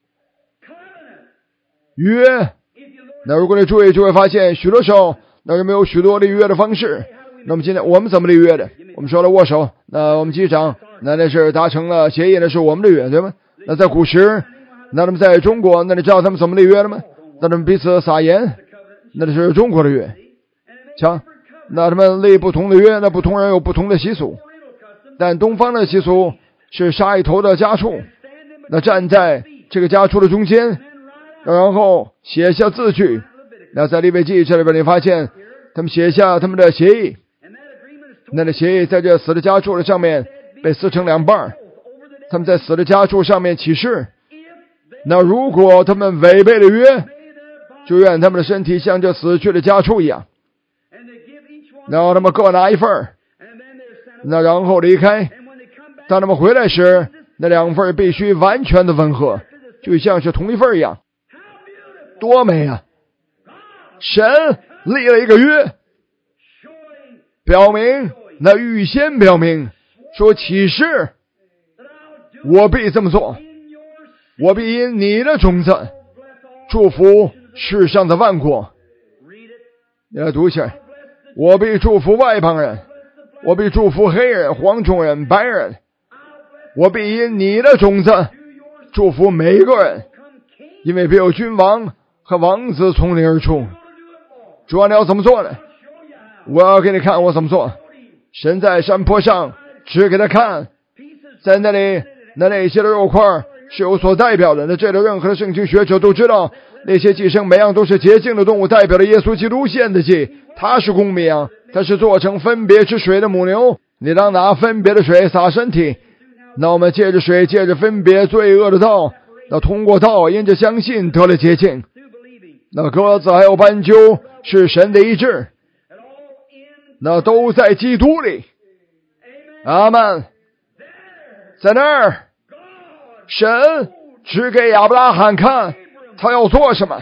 Speaker 1: 约，那如果你注意就会发现，许多时候那有没有许多立约的方式。那么今天我们怎么立约的？我们说了握手，那我们机长，那那是达成了协议，那是我们的约，对吗？那在古时，那他们在中国，那你知道他们怎么立约的吗？那他们彼此撒盐，那是中国的约。瞧，那他们立不同的约，那不同人有不同的习俗。但东方的习俗是杀一头的家畜，那站在这个家畜的中间，然后写下字据。那在利未记这里边，你发现他们写下他们的协议。那的协议在这死的家畜的上面被撕成两半，他们在死的家畜上面起誓，那如果他们违背了约，就愿他们的身体像这死去的家畜一样，然后他们各拿一份，那然后离开。当他们回来时，那两份必须完全的吻合，就像是同一份一样。多美啊！神立了一个约，表明，那预先表明说启示，我必这么做，我必因你的种子祝福世上的万国。你来读一下，我必祝福外邦人，我必祝福黑人、黄种人、白人，我必因你的种子祝福每一个人，因为必有君王和王子从你而出。主啊，你要怎么做呢？我要给你看我怎么做。神在山坡上指给他看，在那里那那些的肉块是有所代表的。那这里任何的圣经学者都知道，那些寄生每样都是洁净的动物，代表了耶稣基督献的祭。他是公绵羊，他是做成分别之水的母牛。你当拿分别的水洒身体，那我们借着水，借着分别罪恶的道，那通过道因着相信得了洁净。那鸽子还有斑鸠是神的医治，那都在基督里。阿们。在那儿，神指给亚伯拉罕看他要做什么。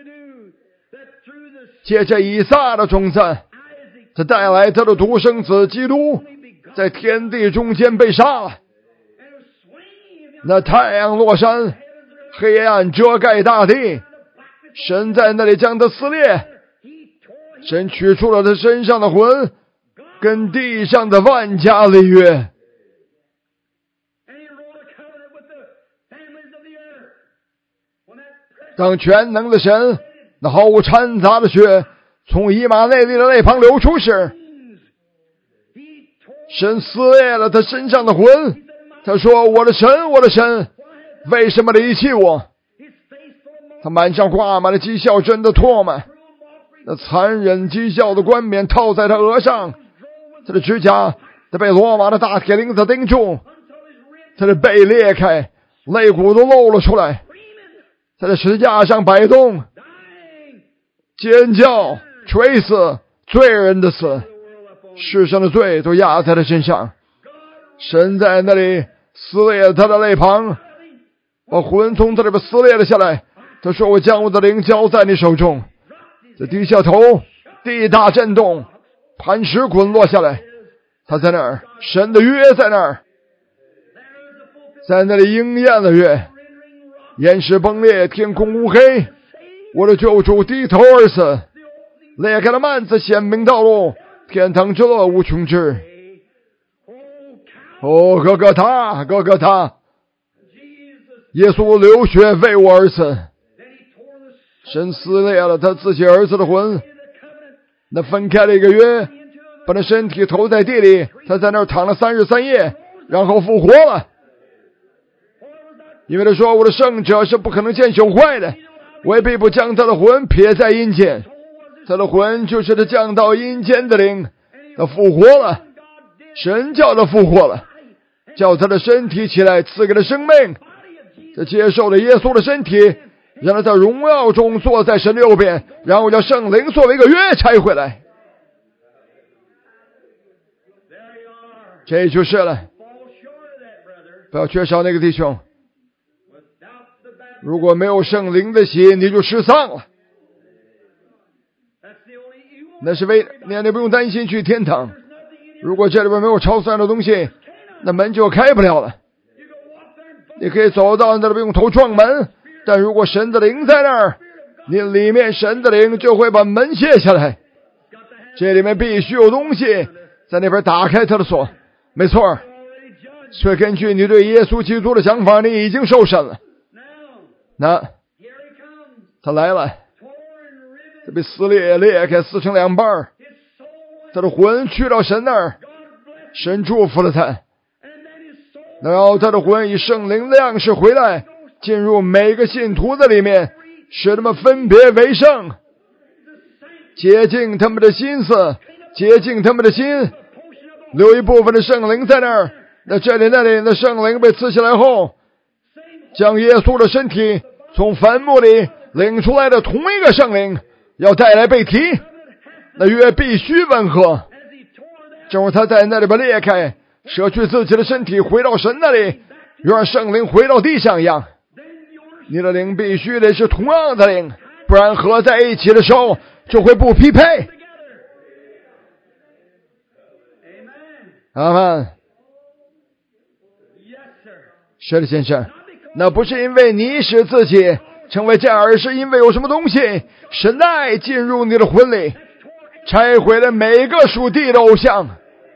Speaker 1: 借着以撒的种子，他带来他的独生子基督，在天地中间被杀了。那太阳落山，黑暗遮盖大地，神在那里将他撕裂，神取出了他身上的魂，跟地上的万家立约。 当全能的神那毫无掺杂的血从以马内利的肋旁流出时，神撕裂了他身上的魂。他说：我的神，我的神，为什么离弃我？他满上挂满了讥笑真的唾沫，那残忍讥笑的冠冕套在他额上，他的指甲他被罗马的大铁钉子钉住，他的背裂开，肋骨都露了出来，他在十字架上摆动，尖叫，垂死，罪人的死，世上的罪都压在他身上。神在那里撕裂他的肋旁，把魂从他这边撕裂了下来。他说：我将我的灵交在你手中。他低下头，地大震动，磐石滚落下来。他在那儿，神的约在那儿，在那里应验了约。岩石崩裂，天空乌黑，我的救主低头而死，裂开了幔子，显明道路，天堂之乐无穷之。哦，哥哥他，哥哥他，耶稣流血为我而死。神撕裂了他自己儿子的魂，那分开了一个约，把那身体投在地里，他在那儿躺了三日三夜，然后复活了。因为他说：我的圣者是不可能见朽坏的，我也必不将他的魂撇在阴间。他的魂就是他降到阴间的灵，他复活了，神叫他复活了，叫他的身体起来，赐给他生命。他接受了耶稣的身体，让他在荣耀中坐在神的右边，然后将圣灵作为一个约拆回来。这就是了，不要缺少那个弟兄。如果没有圣灵的洗，你就失丧了。那是为你你不用担心去天堂。如果这里边没有超自然的东西，那门就开不了了。你可以走到那里不用头撞门，但如果神的灵在那儿，你里面神的灵就会把门卸下来。这里面必须有东西在那边打开他的锁。没错，所以根据你对耶稣基督的想法，你已经受审了。那他来了，他被撕裂裂开撕成两半，他的魂去到神那儿，神祝福了他，然后他的魂以圣灵的样式回来，进入每个信徒的里面，使他们分别为圣，洁净他们的心思，洁净他们的心，留一部分的圣灵在那儿。那这里那里的圣灵被刺下来后，将耶稣的身体从坟墓里领出来的同一个圣灵要带来被提，那约必须吻合。正如他在那里边裂开，舍去自己的身体回到神那里，让圣灵回到地上一样，你的灵必须得是同样的灵，不然合在一起的时候就会不匹配。阿们。是的，先生，那不是因为你使自己成为这样，而是因为有什么东西神的爱进入你的魂里，拆毁了每个属地的偶像。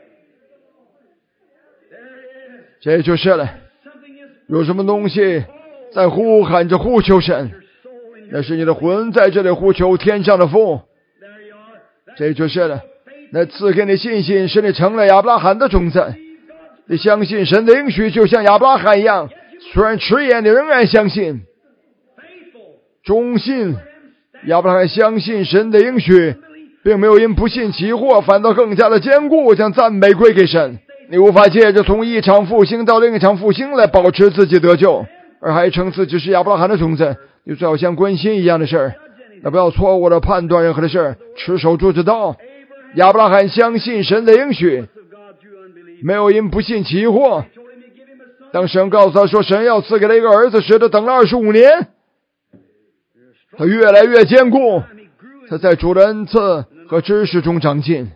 Speaker 1: 这就是了，有什么东西在呼喊着呼求神，那是你的魂在这里呼求天上的父。这就是了，那赐给你信心，使你成了亚伯拉罕的种子。你相信神的应许，就像亚伯拉罕一样，虽然迟延，你仍然相信。忠信，亚伯拉罕相信神的应许，并没有因不信起惑，反倒更加的坚固，将赞美归给神。你无法借着从一场复兴到另一场复兴来保持自己得救，而还称自己是亚伯拉罕的种子。你最好像关心一样的事儿，那不要错误的判断任何的事儿，持守住之道。亚伯拉罕相信神的应许，没有因不信起惑。当神告诉他说神要赐给他一个儿子时，他等了二十五年，他越来越坚固，他在主的恩赐和知识中长进。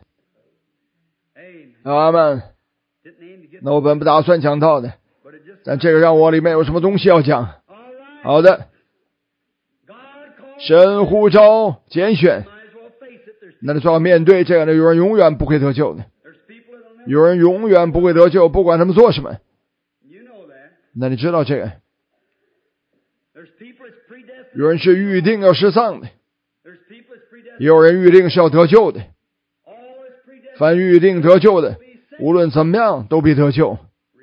Speaker 1: 阿们。那我本不打算讲到的，但这个让我里面有什么东西要讲。好的，神呼召拣选，那你就要面对这样的，有人永远不会得救的，有人永远不会得救，不管他们做什么。那你知道这个， 有人是预定要失丧的，也有人预定是要得救的。凡预定得救的，无论怎么样都必得救。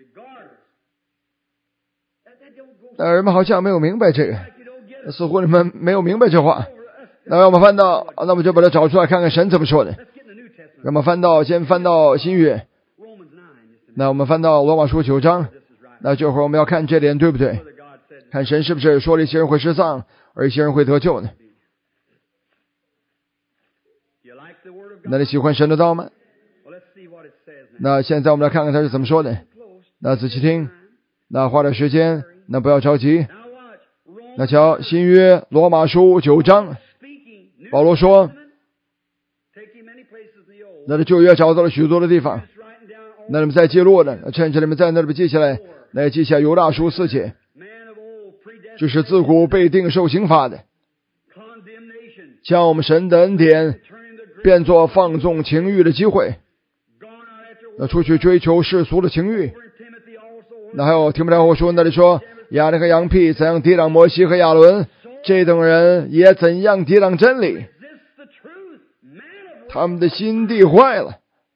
Speaker 1: 但人们好像没有明白这个，似乎你们没有明白这话。那让我们翻到，那我们就把它找出来看看神怎么说的。让我们翻到，先翻到新约。那我们翻到罗马书九章。那这会儿我们要看这点对不对？看神是不是说了一些人会失丧，而一些人会得救呢？那你喜欢神的道吗？那现在我们来看看他是怎么说的。那仔细听，那花点时间，那不要着急。那瞧新约罗马书九章，保罗说，那这旧约找到了许多的地方，那你们在记录的，趁着你们在那里记下来，那也记下犹大书四节，就是自古被定受刑罚的，将我们神的恩典变作放纵情欲的机会，那出去追求世俗的情欲。那还有提摩太后书那里说，亚利和羊屁怎样抵挡摩西和亚伦，这等人也怎样抵挡真理，他们的心地坏了。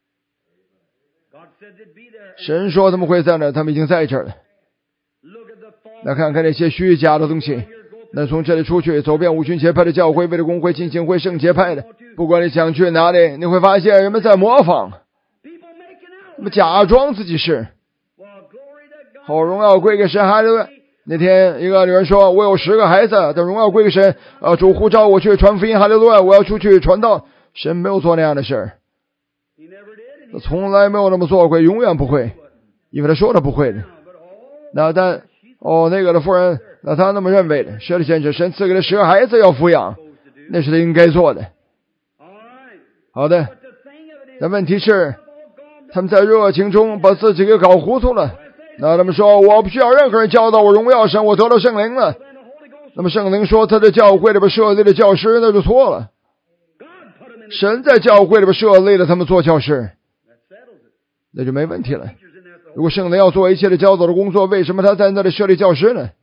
Speaker 1: 神说他们会在那，他们已经在这儿了。那看看那些虚假的东西，那从这里出去走遍五旬节派的教会，为了公会进行会圣节派的，不管你想去哪里，你会发现人们在模仿，他们假装自己是。好，荣耀归给神，哈利路亚。那天一个女人说，我有十个孩子，但荣耀归给神，呃，主呼召我去传福音，哈利路亚，我要出去传道。神没有做那样的事儿，他从来没有那么做过，永远不会，因为他说他不会的。那但哦，那个的夫人，那他那么认为的，舍利先生，神赐给他十个孩子要抚养，那是他应该做的。好的，那问题是他们在热情中把自己给搞糊涂了。那他们说，我不需要任何人教导我荣耀神，我得到圣灵了。那么圣灵说他在教会里边设立的教师，那就错了。神在教会里边设立了他们做教师，那就没问题了。如果圣灵要做一切的教导的工作，为什么他在那里设立教师呢？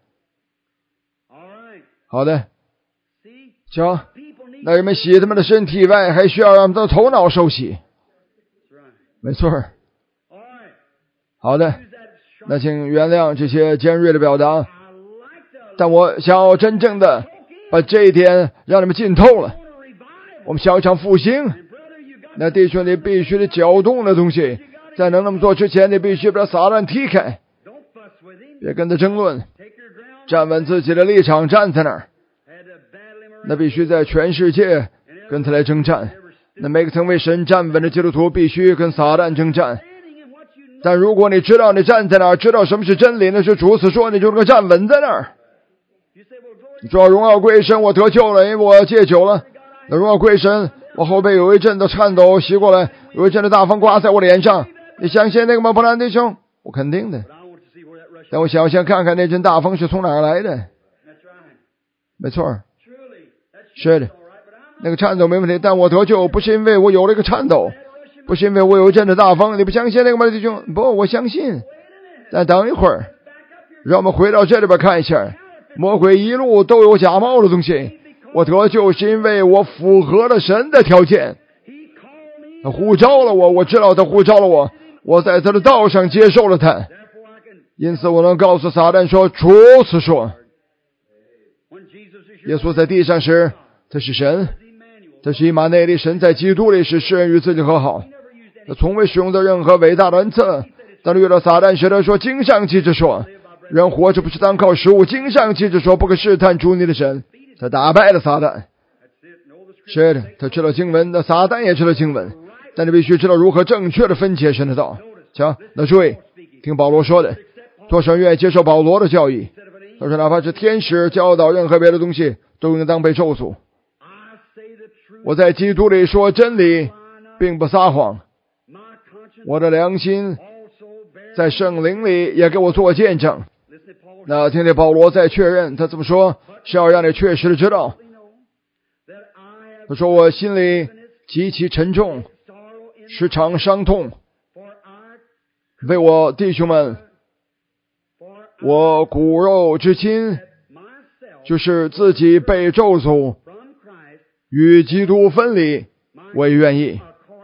Speaker 1: 好的，瞧，那人们洗他们的身体外，还需要让他们的头脑受洗。没错。好的，那请原谅这些尖锐的表达，但我想要真正的把这一点让你们浸透了。我们想一场复兴，那弟兄你必须得搅动的东西，在能那么做之前，你必须把撒旦踢开，别跟他争论，站稳自己的立场，站在那儿。那必须在全世界跟他来征战。那每个曾为神站稳的基督徒必须跟撒旦征战。但如果你知道你站在哪儿，知道什么是真理，那是主所说，你就能够站稳在那儿。你说荣耀归神，我得救了，因为我戒酒了。那荣耀归神，我后背有一阵的颤抖袭过来，有一阵的大风刮在我脸上。你相信那个吗，布兰弟兄？我肯定的。但我想要先看看那阵大风是从哪儿来的。没错，是的，那个颤抖没问题，但我得救不是因为我有了一个颤抖，不是因为我有一阵的大风。你不相信那个吗，弟兄？不，我相信。但等一会儿，让我们回到这里边看一下，魔鬼一路都有假冒的东西。我得救是因为我符合了神的条件，他呼召了我，我知道他呼召了我，我在他的道上接受了他，因此我能告诉撒旦说，主此说。耶稣在地上时，他是神，他是以马内利，神在基督里使世人与自己和好，他从未使用的任何伟大的恩赐。当遇到撒旦时，他说，经上记着说，人活着不是单靠食物，经上记着说，不可试探主你的神。他打败了撒旦。是的，他知道经文，那撒旦也知道经文，但你必须知道如何正确的分解神的道。瞧，那注意听保罗说的，多少人愿意接受保罗的教义？他说哪怕是天使教导任何别的东西，都应当被咒诅。我在基督里说真理，并不撒谎，我的良心在圣灵里也给我做见证。那听听保罗再确认，他怎么说？是要让你确实的知道。他说，我心里极其沉重，时常伤痛，为我弟兄们，我骨肉之亲就是自己被咒诅，与基督分离为愿意。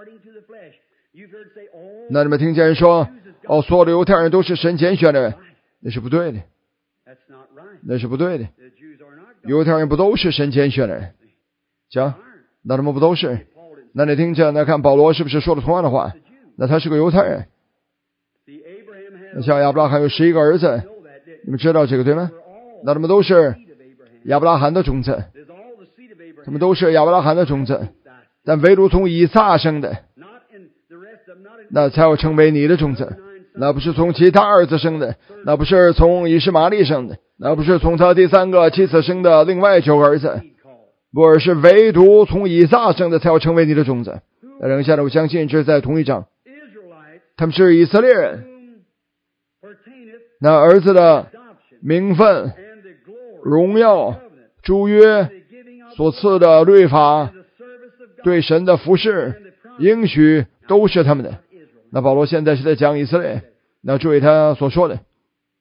Speaker 1: 那你们听见人说，哦，所有的犹太人都是神拣选的人，那是不对的，那是不对的。犹太人不都是神拣选的人？讲，那他们不都是？那你听见，那看保罗是不是说了同样的话？那他是个犹太人。那像亚伯拉罕有十一个儿子，你们知道这个对吗？那他们都是亚伯拉罕的种子，他们都是亚伯拉罕的种子，但唯独从以撒生的，那才会成为你的种子。那不是从其他儿子生的，那不是从以实玛利生的，那不是从他第三个妻子生的另外九个儿子，不而是唯独从以撒生的才会成为你的种子。那剩下的我相信这是在同一章，他们是以色列人，那儿子的名分、荣耀、诸约所赐的律法、对神的服侍、应许都是他们的。那保罗现在是在讲以色列，那注意他所说的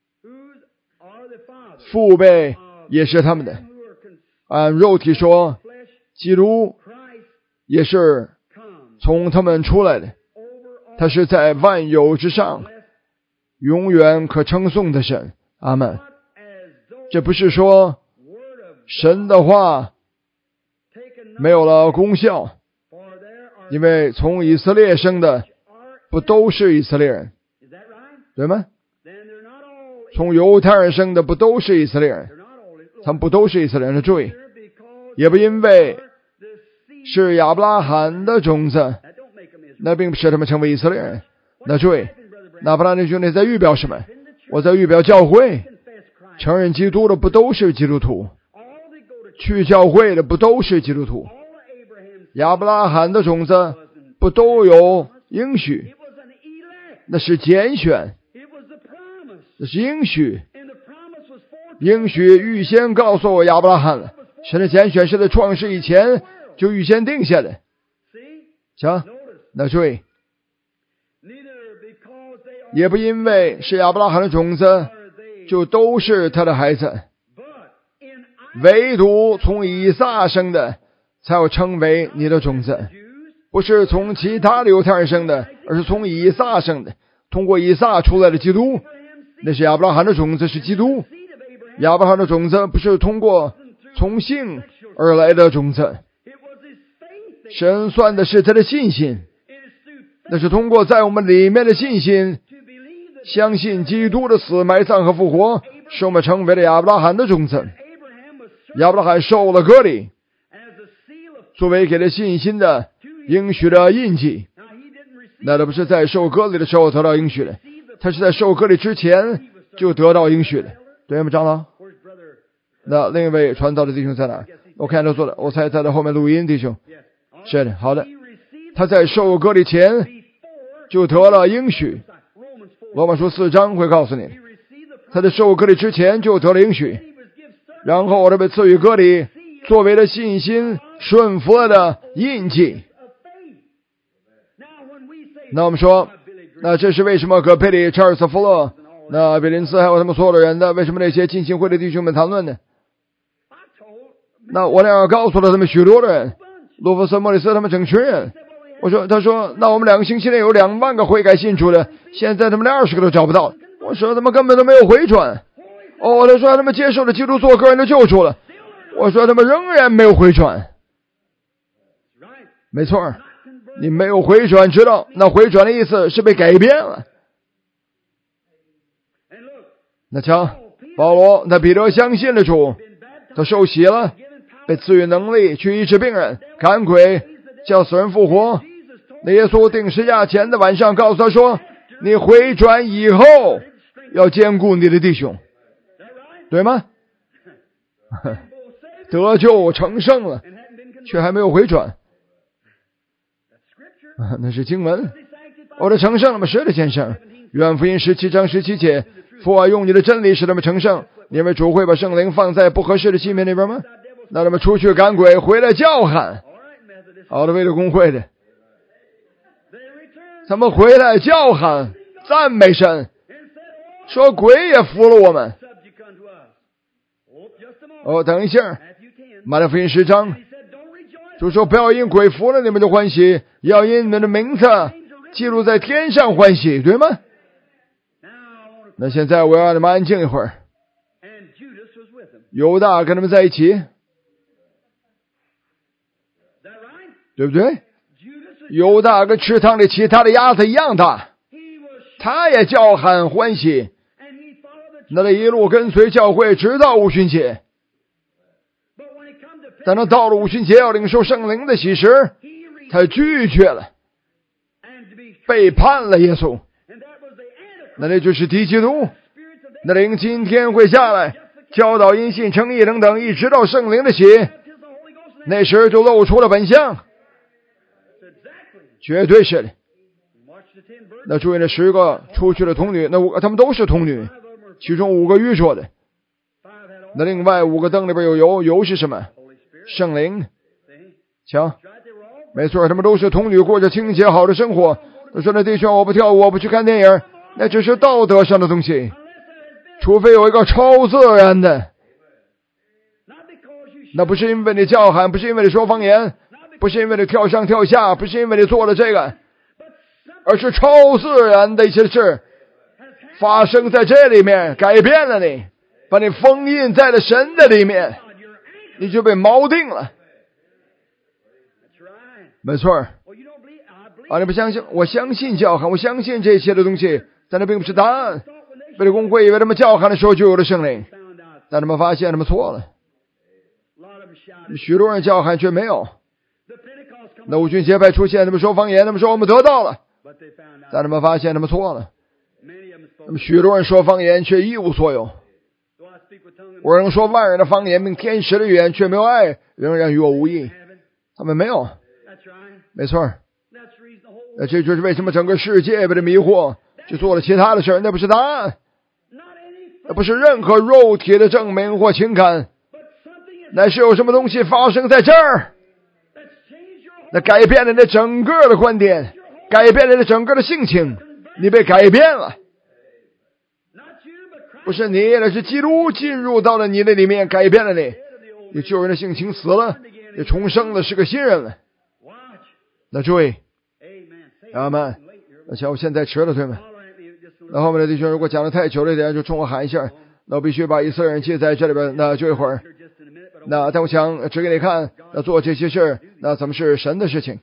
Speaker 1: 父辈也是他们的。按肉体说，基督也是从他们出来的，他是在万有之上永远可称颂的神。阿们。这不是说神的话没有了功效，因为从以色列生的不都是以色列人，对吗？从犹太人生的不都是以色列人，他们不都是以色列人的。注意，也不因为是亚伯拉罕的种子，那并不是他们成为以色列人。那注意，那不然的兄弟在预表什么？我在预表教会，承认基督的不都是基督徒，去教会的不都是基督徒，亚伯拉罕的种子不都有应许，那是拣选，那是应许，应许预先告诉我亚伯拉罕了，神的拣选是在创世以前就预先定下的。瞧，那注意，也不因为是亚伯拉罕的种子就都是他的孩子，唯独从以撒生的才会称为你的种子，不是从其他的犹太人生的，而是从以撒生的。通过以撒出来的基督，那是亚伯拉罕的种子，是基督。亚伯拉罕的种子不是通过从性而来的种子，神算的是他的信心，那是通过在我们里面的信心，相信基督的死、埋葬和复活，使我们成为了亚伯拉罕的种子。亚伯拉罕受了割礼，作为给他信心的应许的印记。那他不是在受割礼的时候得到应许的，他是在受割礼之前就得到应许的，对吗，长老？那另一位传道的弟兄在哪儿？我看他说的，我猜在他后面录音，弟兄。是的，好的。他在受割礼前就得了应许。罗马书四章会告诉你，他在受割礼之前就得了应许，然后他被赐予割礼，作为了信心顺服了的印记。那我们说，那这是为什么？葛佩里、查尔斯·福勒、那比林斯还有他们所有的人呢？为什么那些浸信会的弟兄们谈论呢？那我俩告诉了他们许多的人，罗弗森、莫里斯他们整群人。我说，他说，那我们两个星期内有两万个悔改信主的，现在他们连二十个都找不到。我说，他们根本都没有回转。哦，他说他们接受了基督做个人的救主了。我说他们仍然没有回转。没错，你没有回转，知道那回转的意思是被改变了。那瞧，保罗那彼得相信了主，他受洗了，被赐予能力去医治病人、赶鬼、叫死人复活。那耶稣定十字架前的晚上告诉他说，你回转以后要兼顾你的弟兄，对吗？得救成圣了，却还没有回转。那是经文。我的成圣了吗？是的，先生。约翰福音十七章十七节，父啊，用你的真理使他们成圣。因为主会把圣灵放在不合适的器皿里边吗？那他们出去赶鬼，回来叫喊。好的，为了公会的，他们回来叫喊，赞美神，说鬼也服了我们。 哦，等一下，马太福音十章，就说不要因鬼服了你们的欢喜，要因你们的名字记录在天上欢喜，对吗？那现在我要让你们安静一会儿。犹大跟他们在一起，对不对？犹大跟池塘里其他的鸭子一样大，他也叫喊欢喜，那他一路跟随教会直到五旬节。但他到了五旬节要领受圣灵的启示，他拒绝了，背叛了耶稣。那这就是敌基督，那灵今天会下来教导因信称义等等，一直到圣灵的洗，那时就露出了本相，绝对是的。那注意，那十个出去的童女，那五个他们都是童女，其中五个愚拙的，那另外五个灯里边有油，油是什么？圣灵。瞧，没错，他们都是童女，过着清洁好的生活。他说：“那弟兄，我不跳舞，我不去看电影，那只是道德上的东西，除非有一个超自然的。那不是因为你叫喊，不是因为你说方言，不是因为你跳上跳下，不是因为你做了这个，而是超自然的一些事发生在这里面，改变了你，把你封印在了神的里面，你就被锚定了。没错啊，你不相信？我相信叫喊，我相信这些的东西，但那并不是答案。为了公会以为他们叫喊的时候就有了圣灵，但他们发现他们错了，许多人叫喊却没有。那五旬节派出现，他们说方言，他们说我们得到了，但他们发现他们错了。那么许多人说方言却一无所有。我能说万人的方言并天使的语言，却没有爱，仍然与我无异。他们没有。没错，那这就是为什么整个世界被他迷惑，去做了其他的事，那不是答案，那不是任何肉体的证明或情感，那是有什么东西发生在这儿，那改变了你整个的观点，改变了你整个的性情，你被改变了。不是你，那是基督进入到了你的里面，改变了你，你旧人的性情死了，你重生的是个新人了。那注意，阿们。那瞧，我现在迟了，对吗？那后面的弟兄如果讲的太久了一点，就冲我喊一下。那我必须把以色列人记在这里边。那就一会儿，那但我想指给你看，那做这些事，那怎么是神的事情？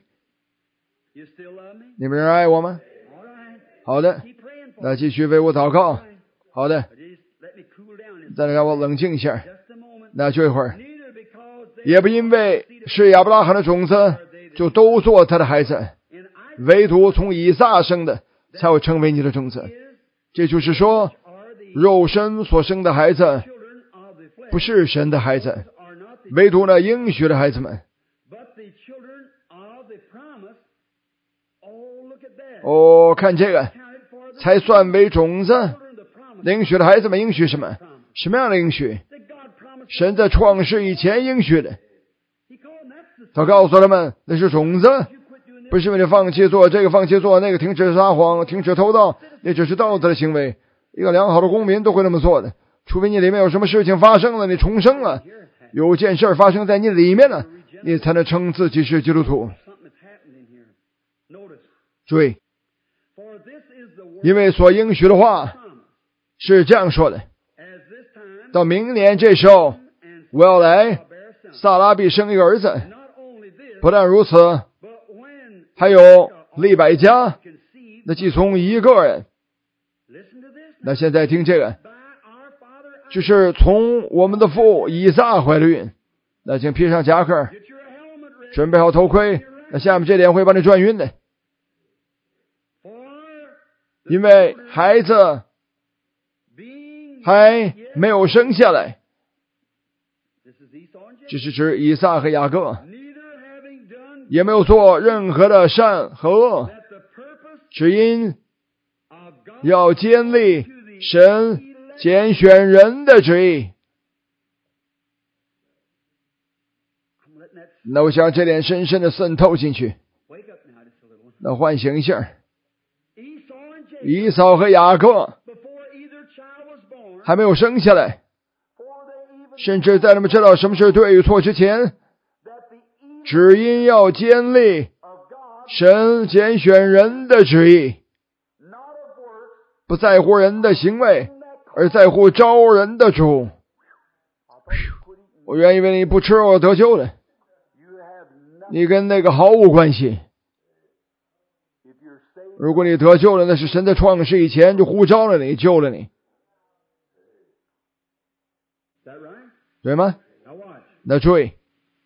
Speaker 1: 你们仍然爱我吗？好的，那继续为我祷告。好的，再来让我冷静一下。那就一会儿，也不因为是亚伯拉罕的种子，就都做他的孩子，唯独从以撒生的才会成为你的种子。这就是说，肉身所生的孩子不是神的孩子，唯独那应许的孩子们。哦，看这个才算为种子。应许的孩子们应许什么？什么样的应许？神在创世以前应许的。他告诉他们那是种子，不是因为你放弃做这个，放弃做那个，停止撒谎，停止偷盗，那只是道德的行为。一个良好的公民都会那么做的，除非你里面有什么事情发生了，你重生了，有件事发生在你里面了，你才能称自己是基督徒。注意，因为所应许的话是这样说的，到明年这时候我要来，撒拉必生一个儿子。不但如此，还有利百加，那既从一个人。那现在听这个，就是从我们的父以撒怀的孕。那请披上夹克，准备好头盔。那下面这点会把你转晕的，因为孩子还没有生下来，这是指以撒和雅各，也没有做任何的善和恶，只因要坚立神拣选人的旨意。那我想这点深深的渗透进去，那唤醒一下。以扫和雅各还没有生下来， 甚至在他们知道什么是对与错之前，只因要坚立神拣选人的旨意，不在乎人的行为，而在乎招人的主。我愿意为你不吃肉得救了，你跟那个毫无关系。如果你得救了，那是神在创世以前就呼召了你，救了你，对吗？那注意，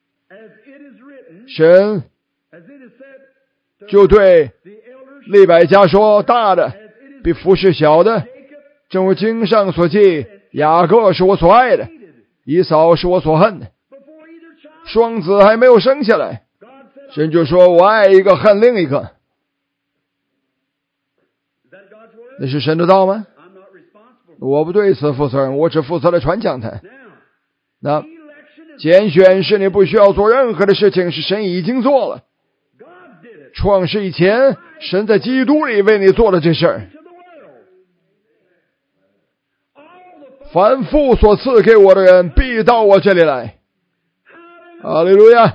Speaker 1: 神就对利百加说，大的比服侍小的，正如经上所记，雅各是我所爱的，以扫是我所恨的。双子还没有生下来，神就说我爱一个恨另一个。那是神的道吗？我不对此负责任，我只负责了传讲台。那拣选是你不需要做任何的事情，是神已经做了。创世以前，神在基督里为你做了这事儿。凡父所赐给我的人，必到我这里来。哈利路亚！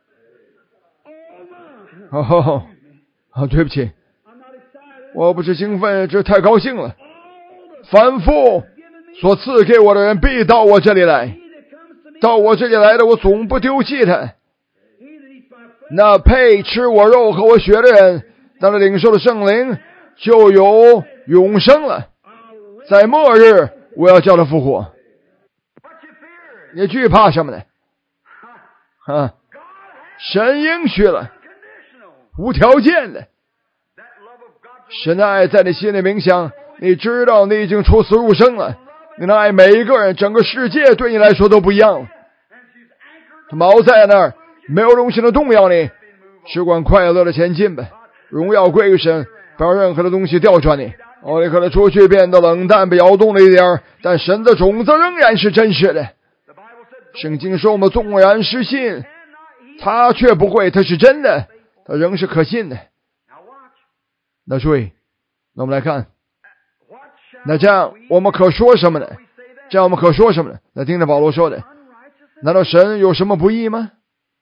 Speaker 1: 哦，哦，对不起，我不是兴奋，这太高兴了。凡父所赐给我的人，必到我这里来。到我这里来的，我总不丢弃他。那配吃我肉和我血的人，当他领受了圣灵，就有永生了。在末日，我要叫他复活。你惧怕什么呢？啊，神应许了，无条件的。神的爱在你心里冥想，你知道你已经出死入生了。你的爱每一个人，整个世界对你来说都不一样。他锚在那儿，没有东西能动摇你，只管快乐的前进呗。荣耀归于神，不让任何的东西吊转你。哦，你可能出去变得冷淡，被摇动了一点，但神的种子仍然是真实的。圣经说我们纵然失信，他却不会，他是真的，他仍是可信的。那注意，那我们来看，那这样我们可说什么呢？这样我们可说什么呢？那听着保罗说的，难道神有什么不义吗？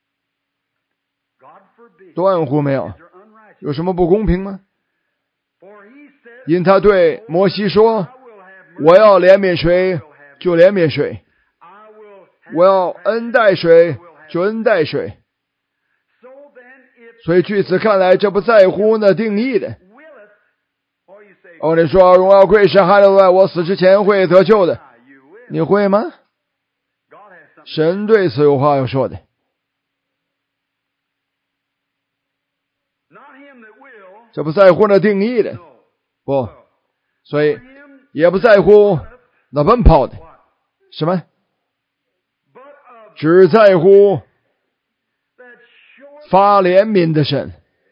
Speaker 1: 断乎没有。有什么不公平吗？因他对摩西说，我要怜悯谁就怜悯谁，我要恩待谁就恩待谁。所以据此看来，这不在乎那定义的。哦，你说荣耀归神，哈利路亚，我死之前会得救的，你会吗？神对此有话要说的。这不在乎那定义的，不，所以也不在乎那奔跑的，什么？只在乎发怜悯的神。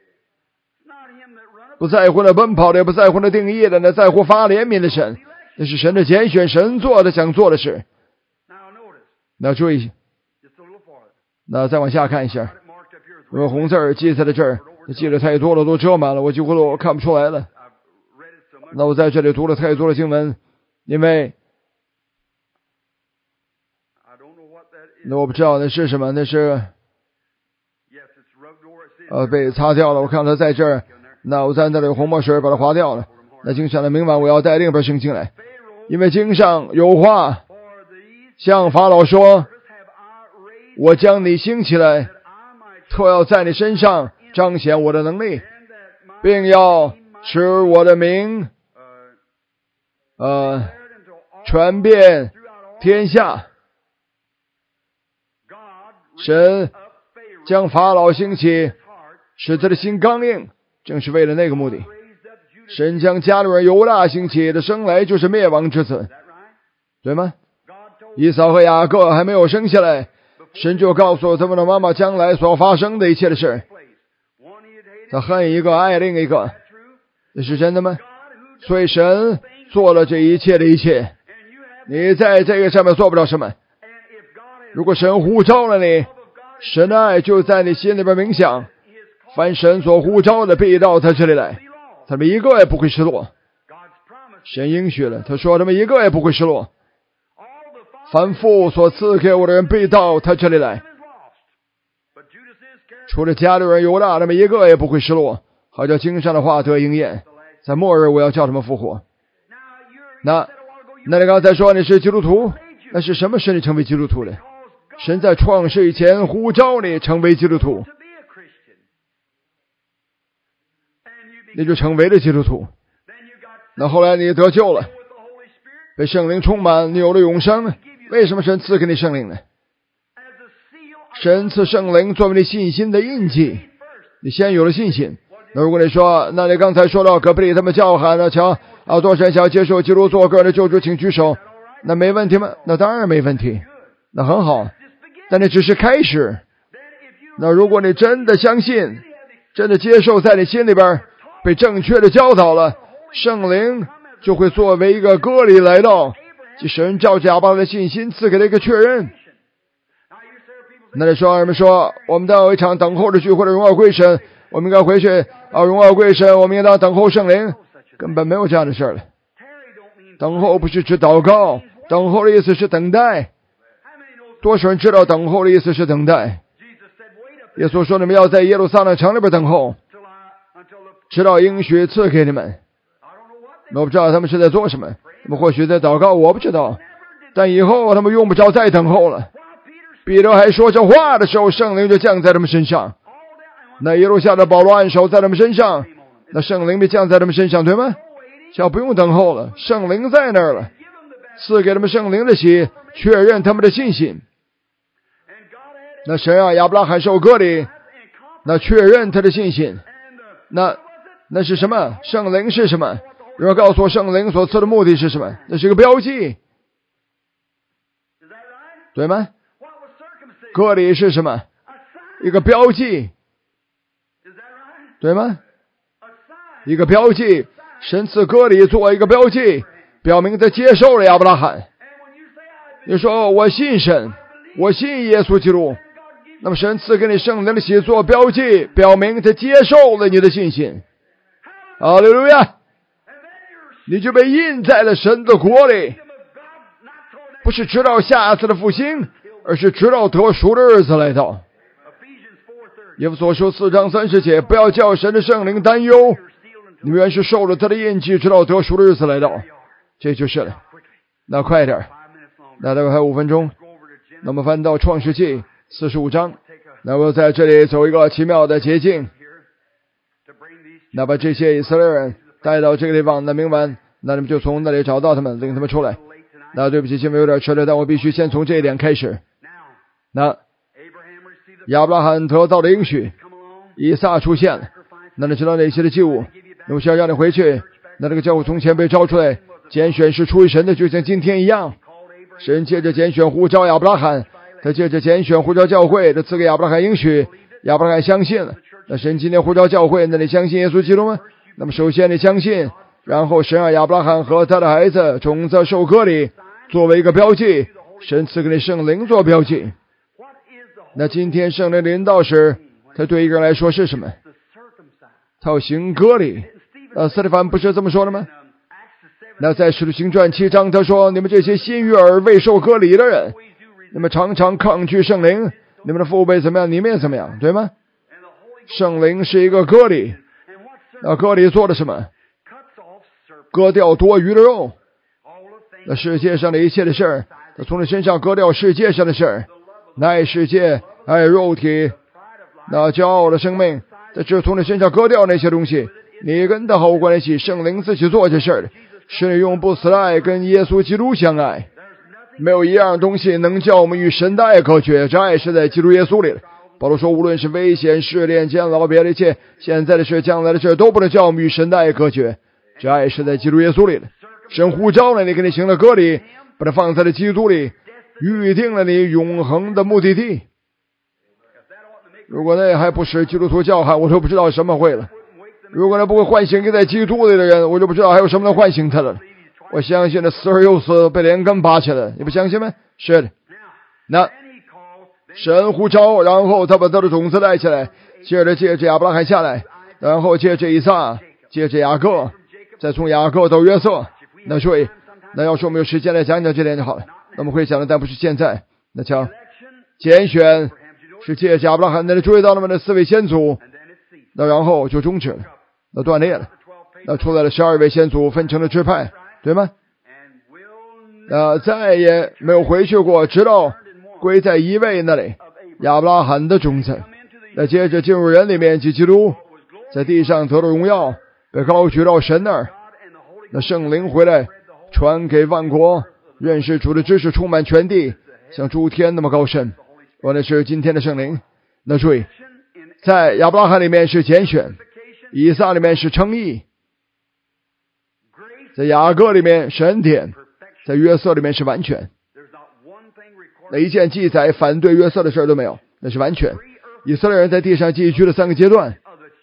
Speaker 1: 不在乎那奔跑的，也不在乎那定义的，那在乎发怜悯的神。那是神的拣选，神做的想做的事。那注意，那再往下看一下，有红字儿记在了这儿，记得太多了，都遮满了，我几乎都看不出来了。那我在这里读了太多的经文，因为那我不知道那是什么，那是呃被擦掉了，我看它在这儿。那我在那里有红墨水把它划掉了。那经上的明晚我要带另一本圣经来，因为经上有话向法老说，我将你兴起来，特要在你身上彰显我的能力，并要使我的名呃传遍天下。神将法老兴起，使他的心刚硬，正是为了那个目的。神将加略人犹大兴起，的生来就是灭亡之子，对吗？以扫和雅各还没有生下来，神就告诉他们的妈妈将来所发生的一切的事。他恨一个爱另一个，这是真的吗？所以神做了这一切的一切，你在这个上面做不了什么。如果神呼召了你，神的爱就在你心里边冥想，凡神所呼召的必到他这里来，他们一个也不会失落。神应许了，他说他们一个也不会失落。 凡父所赐给我的人必到他这里来。除了加略人犹大，那么一个也不会失落，好叫经上的话得应验，在末日我要叫他们复活。那那你刚才说你是基督徒，那是什么使你成为基督徒的？神在创世以前呼召你成为基督徒，你就成为了基督徒。那后来你得救了，被圣灵充满，你有了永生。为什么神赐给你圣灵呢？神赐圣灵作为你信心的印记，你先有了信心。那如果你说，那你刚才说到葛布里他们叫喊了，瞧啊，多少人想要接受基督做个人的救主，请举手。那没问题吗？那当然没问题，那很好。但那只是开始。那如果你真的相信，真的接受，在你心里边被正确的教导了，圣灵就会作为一个割礼来到，即神照着亚伯拉罕的信心赐给了一个确认。那你说，人们说我们当有一场等候的聚会的荣耀归神，我们应该回去啊，荣耀归神，我们应当等候圣灵。根本没有这样的事了。等候不是指祷告，等候的意思是等待。多少人知道等候的意思是等待？耶稣说你们要在耶路撒冷城里边等候，直到应许赐给你们。我不知道他们是在做什么，他们或许在祷告，我不知道。但以后他们用不着再等候了。彼得还说这话的时候，圣灵就降在他们身上。那一路下的保罗按手在他们身上，那圣灵就降在他们身上，对吗？就不用等候了，圣灵在那儿了，赐给他们圣灵的喜，确认他们的信心。那神让亚伯拉罕受割礼，那确认他的信心。那那是什么？圣灵是什么？有人告诉我圣灵所赐的目的是什么？那是一个标记，对吗？割礼是什么？一个标记，对吗？一个标记，神赐割礼作为一个标记，表明他接受了亚伯拉罕。你说我信神，我信耶稣基督，那么神赐给你圣灵的喜做标记，表明他接受了你的信心。哈利路亚！你就被印在了神的国里，不是直到下次的复兴，而是直到得赎的日子来到。以弗所书四章三十节，不要叫神的圣灵担忧，你们原是受了他的印记，直到得赎的日子来到。这就是了。那快点，那大概还有五分钟。那我们翻到创世纪四十五章，那我在这里走一个奇妙的捷径，那把这些以色列人带到这个地方，那明白，那你们就从那里找到他们，领他们出来。那对不起，前面有点迟了，但我必须先从这一点开始。那亚伯拉罕得到的应许，以撒出现了，那你知道哪些的祭物？我需要让你回去，那这个教会从前被招出来，拣选是出于神的，就像今天一样。神借着拣选呼召亚伯拉罕，他借着拣选呼召教会，他赐给亚伯拉罕应许，亚伯拉罕相信了。那神今天呼召教会，那你相信耶稣基督吗？那么首先你相信，然后神让亚伯拉罕和他的孩子种子受割礼，作为一个标记，神赐给你圣灵做标记。那今天圣灵临到时，他对一个人来说是什么？他要行割礼。呃，斯蒂凡不是这么说的吗？那在使徒行传七章，他说：“你们这些信约而未受割礼的人，你们常常抗拒圣灵，你们的父辈怎么样，你们也怎么样，对吗？”圣灵是一个割礼。那割礼做了什么？割掉多余的肉。那世界上的一切的事儿，他从你身上割掉世界上的事儿，爱世界，爱肉体，那骄傲的生命，他只从你身上割掉那些东西。你跟他毫无关系，圣灵自己做这事儿，是你用不死的爱跟耶稣基督相爱。没有一样东西能叫我们与神的爱隔绝，这爱是在基督耶稣里的。保罗说，无论是危险、试炼、监牢，别的一切，现在的事、将来的事，都不能叫我们与神的爱隔绝，这爱是在基督耶稣里的。神呼召了你，给你行了割礼，把它放在了基督里，预定了你永恒的目的地。如果那还不是基督徒教喊，我都不知道什么会了。如果那不会唤醒一在基督里的人，我就不知道还有什么能唤醒他了。我相信那死而又死，被连根拔起来，你不相信吗？是的。那神呼召，然后他把他的种子带起来，接着借着亚伯拉罕下来，然后借着以撒，借着雅各，再从雅各到约瑟。那所以那要是我们有时间来讲讲这点就好了。 那么会想的，但不是现在。那瞧，拣选是借亚伯拉罕那里注意到了吗？那四位先祖，那然后就终止了，那断裂了，那出来了十二位先祖，分成了支派，对吗？那再也没有回去过，直到归在一位那里，亚伯拉罕的种子。那接着进入人里面，即基督在地上得了荣耀，被高举到神那儿。那圣灵回来传给万国，认识主的知识充满全地，像诸天那么高深。我那是今天的圣灵。那注意，在亚伯拉罕里面是拣选，以撒里面是称义，在雅各里面是恩典，在约瑟里面是完全。那一件记载反对约瑟的事都没有，那是完全。以色列人在地上寄居了三个阶段，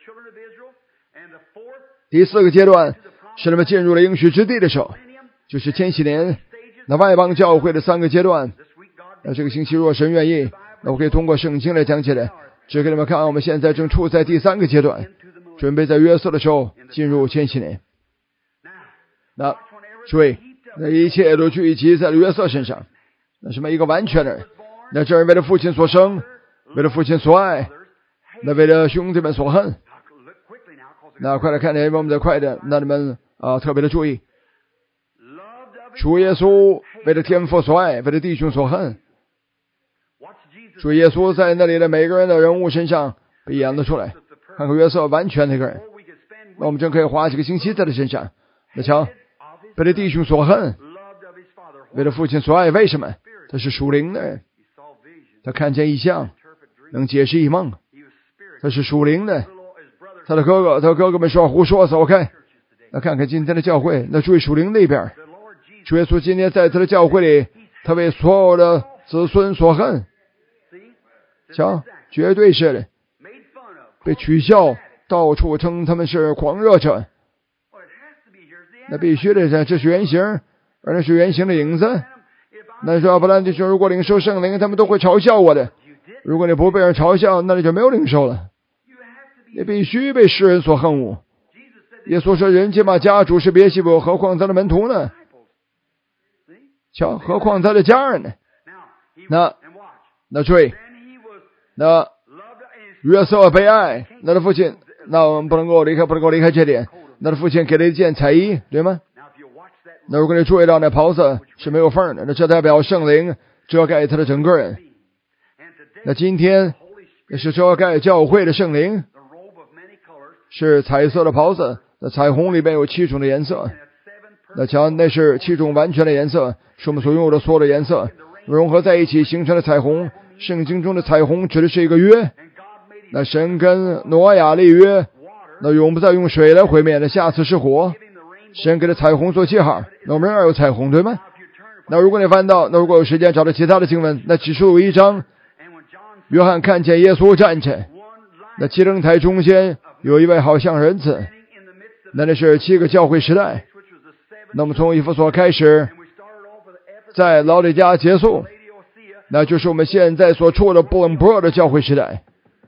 Speaker 1: 第四个阶段是他们进入了应许之地的时候，就是千禧年。那外邦教会的三个阶段，那这个星期若神愿意，那我可以通过圣经来讲起来，只给你们看，我们现在正处在第三个阶段，准备在约瑟的时候进入千禧年。那注意，那一切都聚集在了约瑟身上，那是每一个完全的人。那这人为了父亲所生，为了父亲所爱，那为了兄弟们所恨。那快来看见我们的快点，那你们啊特别的注意，主耶稣为了天父所爱，为了弟兄所恨。主耶稣在那里的每个人的人物身上被演了出来。看看约瑟完全的一个人，那我们真可以花几个星期在他身上。那瞧，为了弟兄所恨，为了父亲所爱。为什么？他是属灵的人，他看见异象，能解释异梦，他是属灵的。他的哥哥，他哥哥们说胡说，走开。那看看今天的教会，那注意属灵那边，主耶稣今天在他的教会里，他为所有的子孙所恨。瞧，绝对是的，被取笑，到处称他们是狂热者。那必须的，这是原型，而那是原型的影子。那说不然就说，如果领受圣灵，他们都会嘲笑我的。如果你不被人嘲笑，那你就没有领受了。你必须被世人所恨恶。耶稣说，人皆骂家主是别西卜，何况他的门徒呢？瞧，何况他的家人呢？那那注意，那约瑟被爱，那的父亲，那我们不能够离开，不能够离开这点。那的父亲给了一件彩衣，对吗？那如果你注意到那袍子是没有缝的，那这代表圣灵遮盖他的整个人。那今天也是遮盖教会的圣灵，是彩色的袍子。那彩虹里面有七种的颜色，那瞧，那是七种完全的颜色，是我们所拥有的所有的颜色融合在一起形成的彩虹。圣经中的彩虹指的是一个约，那神跟挪亚立约，那永不再用水来毁灭，那下次是火。神给了彩虹做记号，那我们仍然有彩虹，对吗？那如果你翻到，那如果有时间找到其他的经文，那启示录一章，约翰看见耶稣站着，那七灯台中间有一位好像人子，那那是七个教会时代。那么从以弗所开始，在老底嘉结束，那就是我们现在所处的布伦波的教会时代，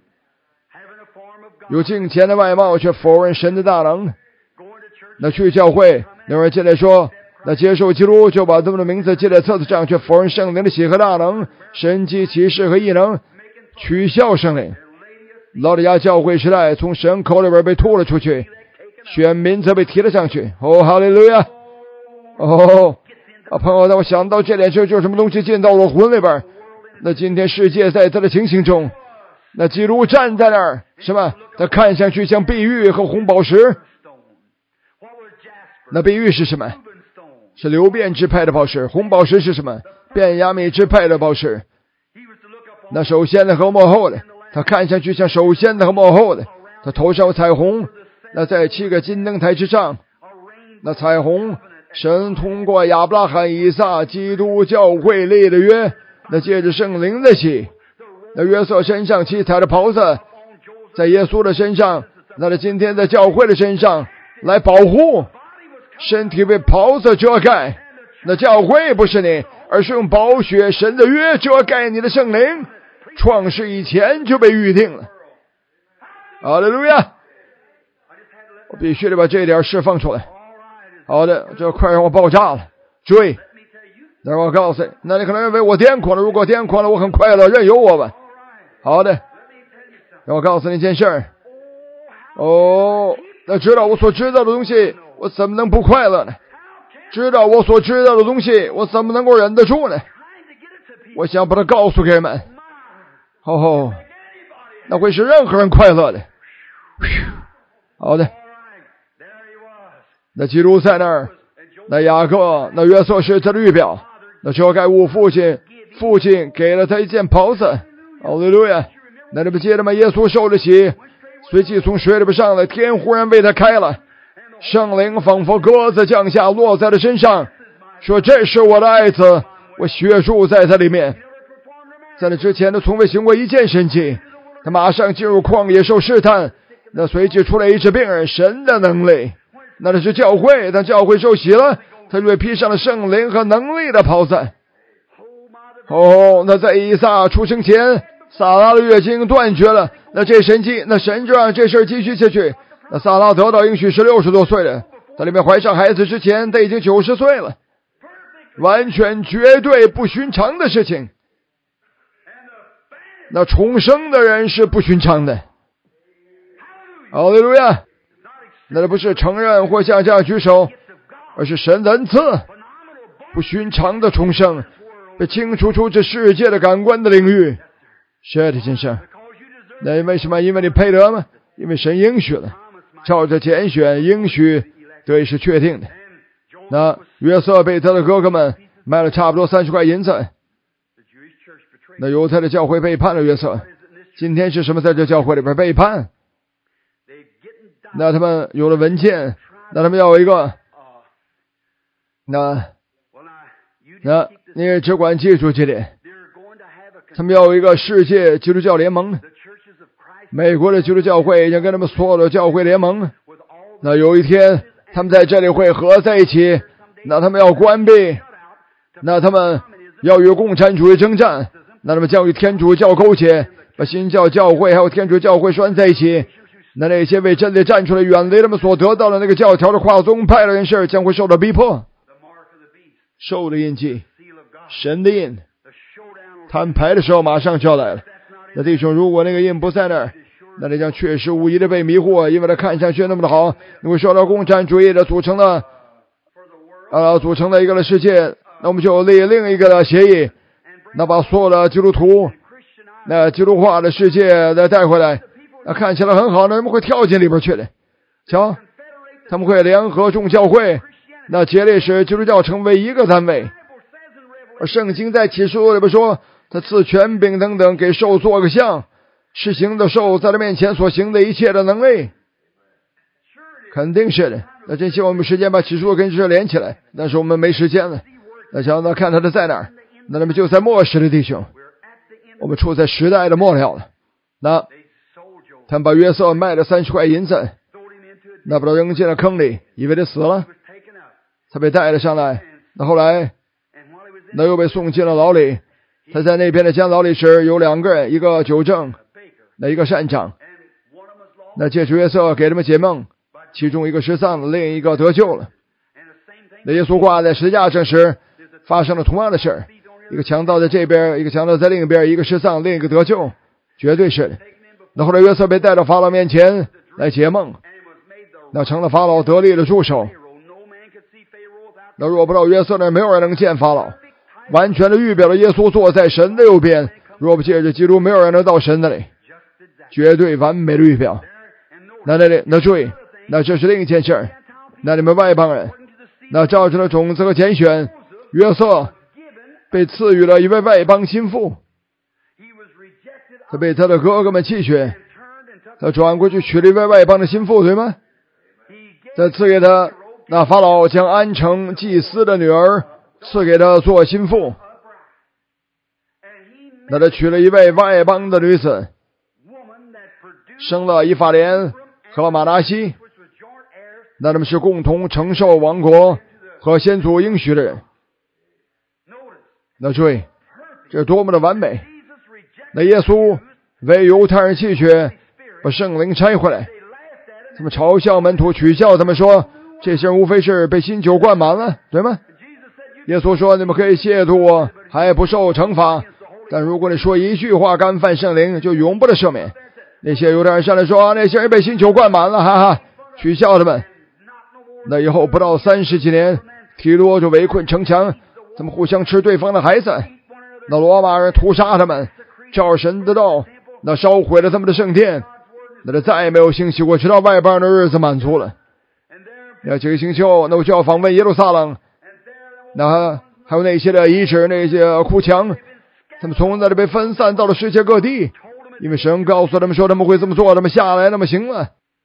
Speaker 1: 有敬虔的外貌，却否认神的大能。那去教会，有人进来说，那接受基督就把他们的名字记在册子上，却否认圣灵的喜和大能、神迹奇事和异能，取笑圣灵。老底嘉教会时代从神口里边被吐了出去，选民则被提了上去。哦，哈利路亚！哦，啊，朋友，当我想到这点时候，就有什么东西进到我魂里边。那今天世界在他的情形中，那基督站在那儿，什么？他看上去像碧玉和红宝石。那碧玉是什么？是流变支派的宝石。红宝石是什么？便雅悯支派的宝石。那首先的和幕后的，他看上去像首先的和幕后的。他头上有彩虹，那在七个金灯台之上，那彩虹，神通过亚伯拉罕、以撒、基督教会立的约，那借着圣灵的喜，那约瑟身上七彩的袍子，在耶稣的身上，那在今天在教会的身上来保护。身体被袍子遮盖，那教会不是你，而是用宝血神的约遮盖你的圣灵，创世以前就被预定了。哈利路亚！我必须得把这一点释放出来。好的，这快让我爆炸了。注意， 那我告诉你，那你可能认为我癫狂了，如果癫狂了，我很快乐，任由我吧。好的，让我告诉你一件事儿。哦，那知道我所知道的东西，我怎么能不快乐呢？知道我所知道的东西，我怎么能够忍得住呢？我想把它告诉给人们。哦，那会使任何人快乐的。好的，那基督在那儿，那雅各，那约瑟是他的预表，那遮盖物父亲，父亲给了他一件袍子。哈利路亚！那你们记得吗？耶稣受了洗，随即从水里边上来，天忽然为他开了，圣灵仿佛鸽子降下，落在他身上，说这是我的爱子，我血住在他里面。在那之前他从未行过一件神迹，他马上进入旷野受试探，那随即出来医治病人，神的能力，那是教会。当教会受洗了，他就被披上了圣灵和能力的袍子。哦，那在以撒出生前，撒拉的月经断绝了，那这神迹，那神就让这事继续下去。那撒拉得到应许是六十多岁了，在里面怀上孩子之前，他已经九十岁了，完全绝对不寻常的事情。那重生的人是不寻常的。哈利路亚！那不是承认或像这样举手，而是神的恩赐，不寻常的重生，被清除出这世界的感官的领域。是的，先生。那为什么？因为你配得吗？因为神应许了，照着拣选应许，对是确定的。那约瑟被他的哥哥们卖了差不多三十块银子。那犹太的教会背叛了约瑟。今天是什么在这教会里边背叛？那他们有了文件，那他们要有一个，那那你也只管记住这点，他们要有一个世界基督教联盟。美国的基督教会已经跟他们所有的教会联盟，那有一天他们在这里会合在一起，那他们要关闭，那他们要与共产主义征战，那他们将与天主教勾结，把新教教会还有天主教会拴在一起。那那些为真理站出来远离他们所得到的那个教条的跨宗派的人士将会受到逼迫。兽的印记，神的印，摊牌的时候马上就要来了。那弟兄，如果那个印不在那儿，那你将确实无疑的被迷惑，因为他看上去那么的好，你会受到共产主义的组成了呃组成了一个的世界。那我们就立另一个的协议，那把所有的基督徒那基督化的世界再带回来，那看起来很好，那他们会跳进里边去的。瞧，他们会联合众教会，那竭力使基督教成为一个单位。而圣经在启示录里边说，他赐权柄等等给兽做个像，施行的兽在他面前所行的一切的能力，肯定是的。那真希望我们时间把启示录跟这连起来，但是我们没时间了。那想要看他的在哪儿，那他们就在末世的弟兄，我们处在时代的末了了。那他们把约瑟卖了三十块银子，那把他扔进了坑里，以为他死了，他被带了上来。那后来那又被送进了牢里。他在那边的监牢里时有两个人，一个纠正，那一个善长。那借着约瑟给他们解梦，其中一个失丧了，另一个得救了。那耶稣挂在十字架上时发生了同样的事儿，一个强盗在这边，一个强盗在另一边，一个失丧，另一个得救，绝对是的。那后来约瑟被带到法老面前来解梦，那成了法老得力的助手。那若不到约瑟那儿，没有人能见法老，完全的预表了耶稣坐在神的右边。若不借着基督，没有人能到神那里，绝对完美的预表。那那里，那注意，那这是另一件事儿。那你们外邦人，那照着了种子和拣选，约瑟被赐予了一位外邦心腹，他被他的哥哥们弃绝，他转过去娶了一位外邦的心腹，对吗？再赐给他，那法老将安城祭司的女儿赐给他做心腹。那他娶了一位外邦的女子，生了以法莲和马拿西，那他们是共同承受王国和先祖应许的人。那注意，这多么的完美！那耶稣为犹太人弃绝，把圣灵拆回来，他们嘲笑门徒，取笑他们说，这些人无非是被新酒灌满了，对吗？ 耶稣说，你们可以亵渎我，还不受惩罚，但如果你说一句话干犯圣灵，就永不得赦免。那些犹太人上来说，那些人被新酒灌满了，哈哈，取笑他们。那以后不到三十几年，提多就围困城墙，他们互相吃对方的孩子。那罗马人屠杀他们，照神的道，那烧毁了他们的圣殿，那他再也没有兴起过，直到外邦人的日子满足了。那几个星期后，那我就要访问耶路撒冷，那还有那些的遗址，那些哭墙，他们从那里被分散到了世界各地，因为神告诉他们说他们会这么做，他们下来那么行了。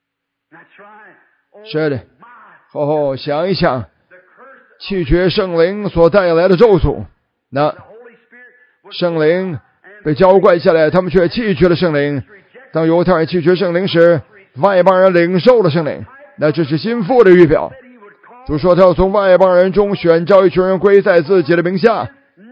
Speaker 1: 是的，好好想一想，弃绝圣灵所带来的咒诅。那圣灵被浇灌下来，他们却弃绝了圣灵。当犹太人弃绝圣灵时，外邦人领受了圣灵，那这是心腹的预表。主说他要从外邦人中选召一群人归在自己的名下。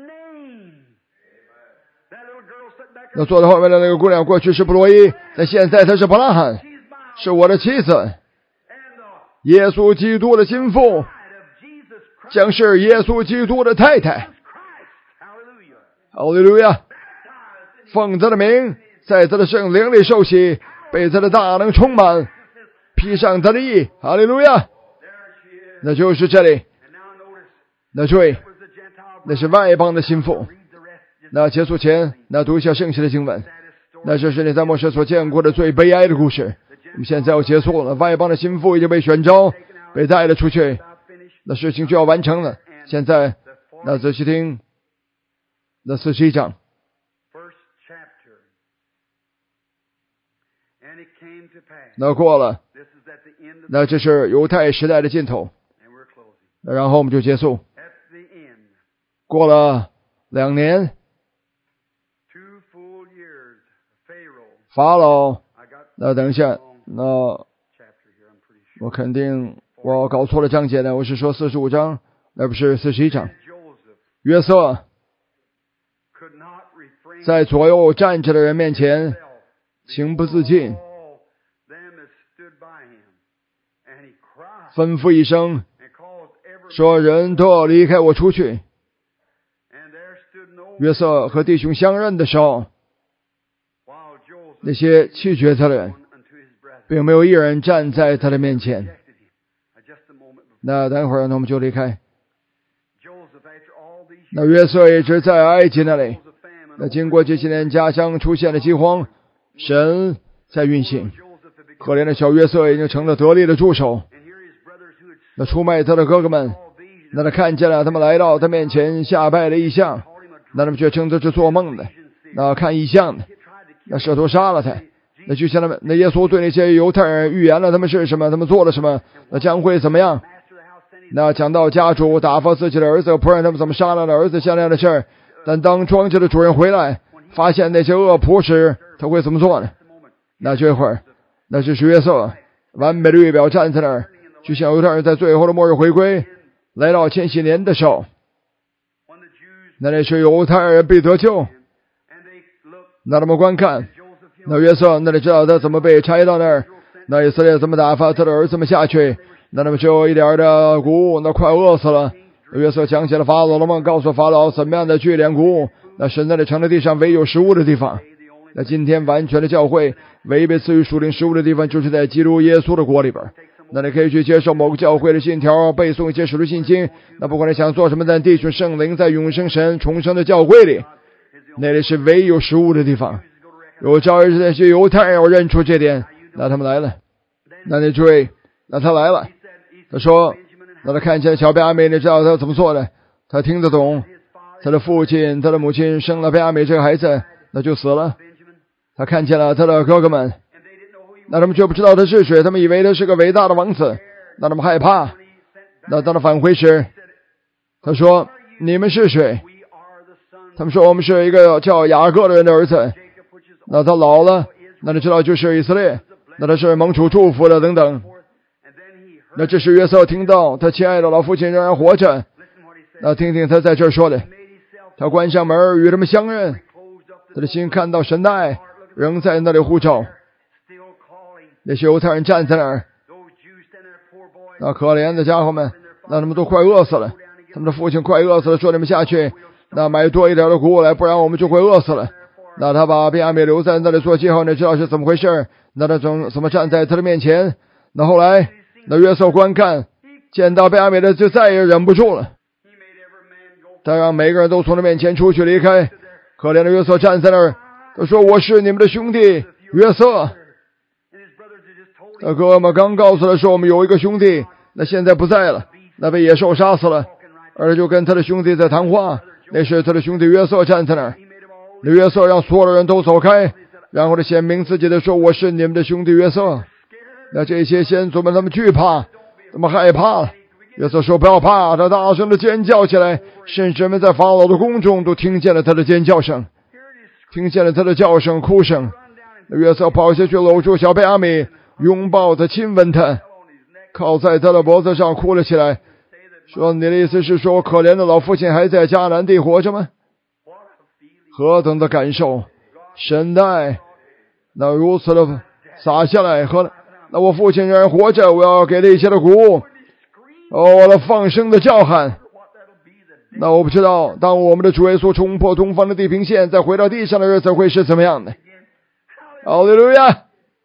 Speaker 1: 那坐在后面的那个姑娘过去是布洛伊，但现在她是伯拉罕，是我的妻子。耶稣基督的心腹将是耶稣基督的太太。哈利路亚！奉他的名，在他的圣灵里受洗，被他的大能充满，披上他的义。哈利路亚！那就是这里。那注意，那是外邦的心腹。那结束前，那读一下圣经的经文。那这是你在末世所见过的最悲哀的故事。我们现在要结束了，外邦的心腹已经被选召，被带了出去，那事情就要完成了。现在，那仔细听，那四十一章。那过了，那这是犹太时代的尽头，然后我们就结束。过了两年，法老，那等一下，那我肯定我搞错了章节呢，我是说四十五章，那不是四十一章。约瑟在左右站着的人面前情不自禁，吩咐一声，说人都要离开我出去。约瑟和弟兄相认的时候，那些弃绝他的人并没有一人站在他的面前。那等会儿呢，我们就离开。那约瑟一直在埃及那里，那经过这些年家乡出现了饥荒，神在运行。可怜的小约瑟已经成了得力的助手。那出卖他的哥哥们，那他看见了他们来到他面前下拜的异象，那他们却称这是做梦的，那看异象的，那试图杀了他。那就像他们，那耶稣对那些犹太人预言了他们是什么，他们做了什么，那将会怎么样。那讲到家主打发自己的儿子仆人他们怎么杀了的儿子相样的事儿，但当庄稼的主人回来发现那些恶仆时，他会怎么做呢？那这会儿，那就是约瑟完美的预表站在那儿，就像犹太人在最后的末日回归来到千禧年的时候，那那是犹太人必得救。那他们观看，那约瑟那里知道他怎么被拆到那儿，那以色列怎么打发他的儿子们下去，那他们只有一点的谷物，那快饿死了。约瑟讲起了法老的梦，告诉法老怎么样的聚敛谷物，那神在那城的地上唯有食物的地方。那今天完全的教会唯一被赐予属灵食物的地方，就是在基督耶稣的国里边。那你可以去接受某个教会的信条，背诵一些使徒信经，那不管你想做什么，但弟兄圣灵在永生神重生的教会里，那里是唯有食物的地方。有朝一日那些犹太人要认出这点，那他们来了。那你注意，那他来了，他说，那他看见小便雅悯，你知道他怎么做的，他听得懂。他的父亲他的母亲生了便雅悯这个孩子，那就死了。他看见了他的哥哥们，那他们却不知道他是谁，他们以为他是个伟大的王子，那他们害怕。那当他返回时，他说，你们是谁？他们说，我们是一个叫雅各的人的儿子。那他老了，那你知道就是以色列，那他是蒙主祝福的等等。那这时约瑟听到他亲爱的老父亲仍然活着，那听听他在这儿说的，他关上门与他们相认，他的心看到神的爱仍在那里呼召。那些犹太人站在那儿，那可怜的家伙们，那他们都快饿死了。 他们的父亲快饿死了，说你们下去，那买多一点的谷物来，不然我们就会饿死了。那他把便雅悯留在那里做记号，你知道是怎么回事？那他怎怎么站在他的面前？那后来，那约瑟观看，见到便雅悯的就再也忍不住了，他让每个人都从他面前出去离开。可怜的约瑟站在那儿，他说：“我是你们的兄弟约瑟。”他哥们刚告诉他说：“我们有一个兄弟，那现在不在了，那被野兽杀死了。”而就跟他的兄弟在谈话，那是他的兄弟约瑟站在那儿。那约瑟让所有的人都走开，然后他显明自己的说：“我是你们的兄弟约瑟。”那这些先祖们他们惧怕，他们害怕了。约瑟说：“不要怕！”他大声的尖叫起来，甚至人们在法老的宫中都听见了他的尖叫声，听见了他的叫声、哭声。那约瑟跑下去搂住小便雅悯，拥抱他，亲吻他，靠在他的脖子上哭了起来，说：“你的意思是说，可怜的老父亲还在迦南地活着吗？”何等的感受！神的爱那如此的洒下来，和那我父亲仍然活着，我要给他一切的鼓舞。哦，我的放声的叫喊。那我不知道，当我们的主耶稣冲破东方的地平线，再回到地上的日子会是怎么样的？哈利路亚！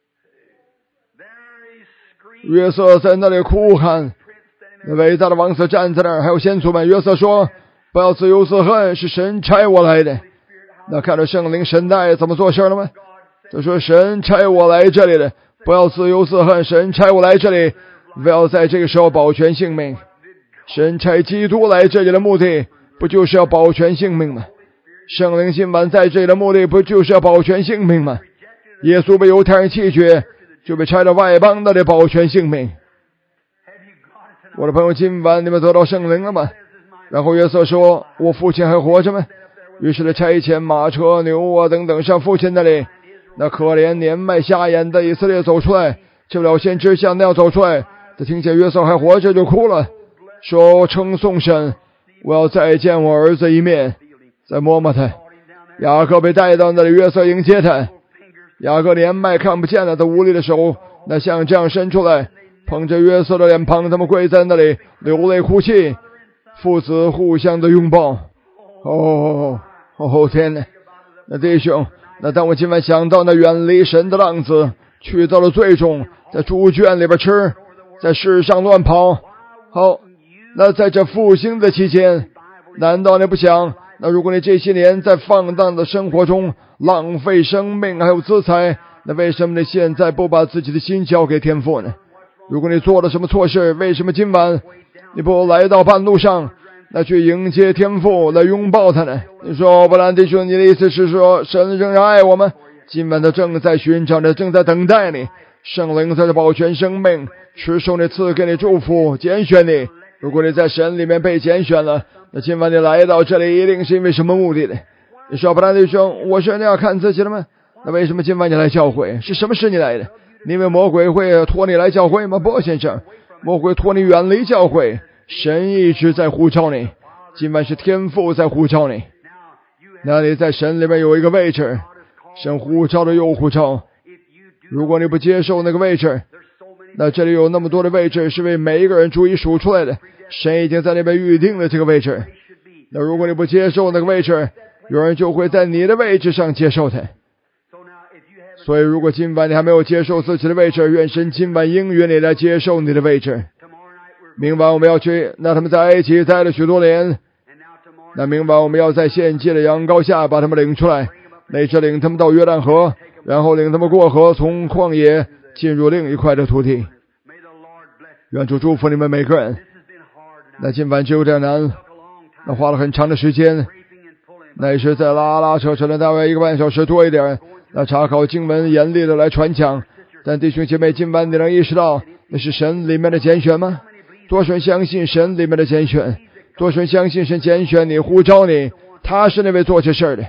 Speaker 1: 约瑟在那里哭喊，那伟大的王子站在那儿，还有先祖们。约瑟说：“不要自由自恨，是神差我来的。”那看着圣灵神的爱怎么做事了吗？他说：“神差我来这里的，不要自由自恨，神差我来这里，不要在这个时候保全性命。神差基督来这里的目的，不就是要保全性命吗？圣灵今晚在这里的目的，不就是要保全性命吗？耶稣被犹太人弃绝，就被差到外邦那里保全性命。我的朋友，今晚你们得到圣灵了吗？”然后约瑟说：“我父亲还活着吗？”于是他差遣马车、牛啊等等上父亲那里。那可怜年迈瞎眼的以色列走出来，这了先知像那样走出来，他听见约瑟还活着就哭了，说：“称颂神，我要再见我儿子一面。”再摸摸他。雅各被带到那里，约瑟迎接他。雅各年迈看不见了，他无力的手那像这样伸出来，捧着约瑟的脸庞，他们跪在那里流泪哭泣，父子互相的拥抱。哦哦天哪！那弟兄，那当我今晚想到那远离神的浪子，去到了最终，在猪圈里边吃，在世上乱跑。好，那在这复兴的期间，难道你不想，那如果你这些年在放荡的生活中浪费生命还有资财，那为什么你现在不把自己的心交给天父呢？如果你做了什么错事，为什么今晚你不来到半路上，那去迎接天父，来拥抱他呢？你说，布兰弟兄，你的意思是说，神仍然爱我们？今晚他正在寻找你，正在等待你。圣灵在这保全生命，持受你赐给你祝福，拣选你。如果你在神里面被拣选了，那今晚你来到这里一定是因为什么目的的？你说，布兰弟兄，我是那样看自己的吗？那为什么今晚你来教会？是什么使你来的？你以为魔鬼会拖你来教会吗？不，先生，魔鬼拖你远离教会。神一直在呼召你，今晚是天父在呼召你。那你在神里面有一个位置，神呼召的又呼召。如果你不接受那个位置，那这里有那么多的位置是为每一个人逐一数出来的，神已经在那边预定了这个位置。那如果你不接受那个位置，有人就会在你的位置上接受它。所以如果今晚你还没有接受自己的位置，愿神今晚应允你来接受你的位置。明晚我们要去，那他们在埃及待了许多年，那明晚我们要在献祭的羊羔下把他们领出来，那是领他们到约旦河，然后领他们过河，从旷野进入另一块的土地。愿主祝福你们每个人。那今晚就有点难，那花了很长的时间，那也是在拉拉扯扯了大概一个半小时多一点，那查考经文严厉的来传讲。但弟兄姐妹，今晚你能意识到那是神里面的拣选吗？多少人相信神里面的拣选？多少人相信神拣选你，呼召你，他是那位做这事的。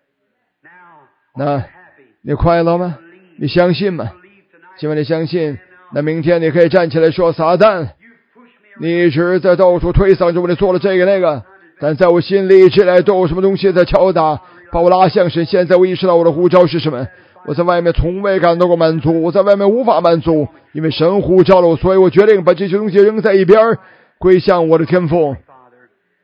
Speaker 1: 那你快乐吗？你相信吗？今晚你相信，那明天你可以站起来说，撒旦，你一直在到处推搡着我，你做了这个那个，但在我心里一直来都有什么东西在敲打，把我拉向神。现在我意识到我的呼召是什么。我在外面从未感到过满足，我在外面无法满足，因为神呼召了我，所以我决定把这些东西扔在一边，归向我的天父。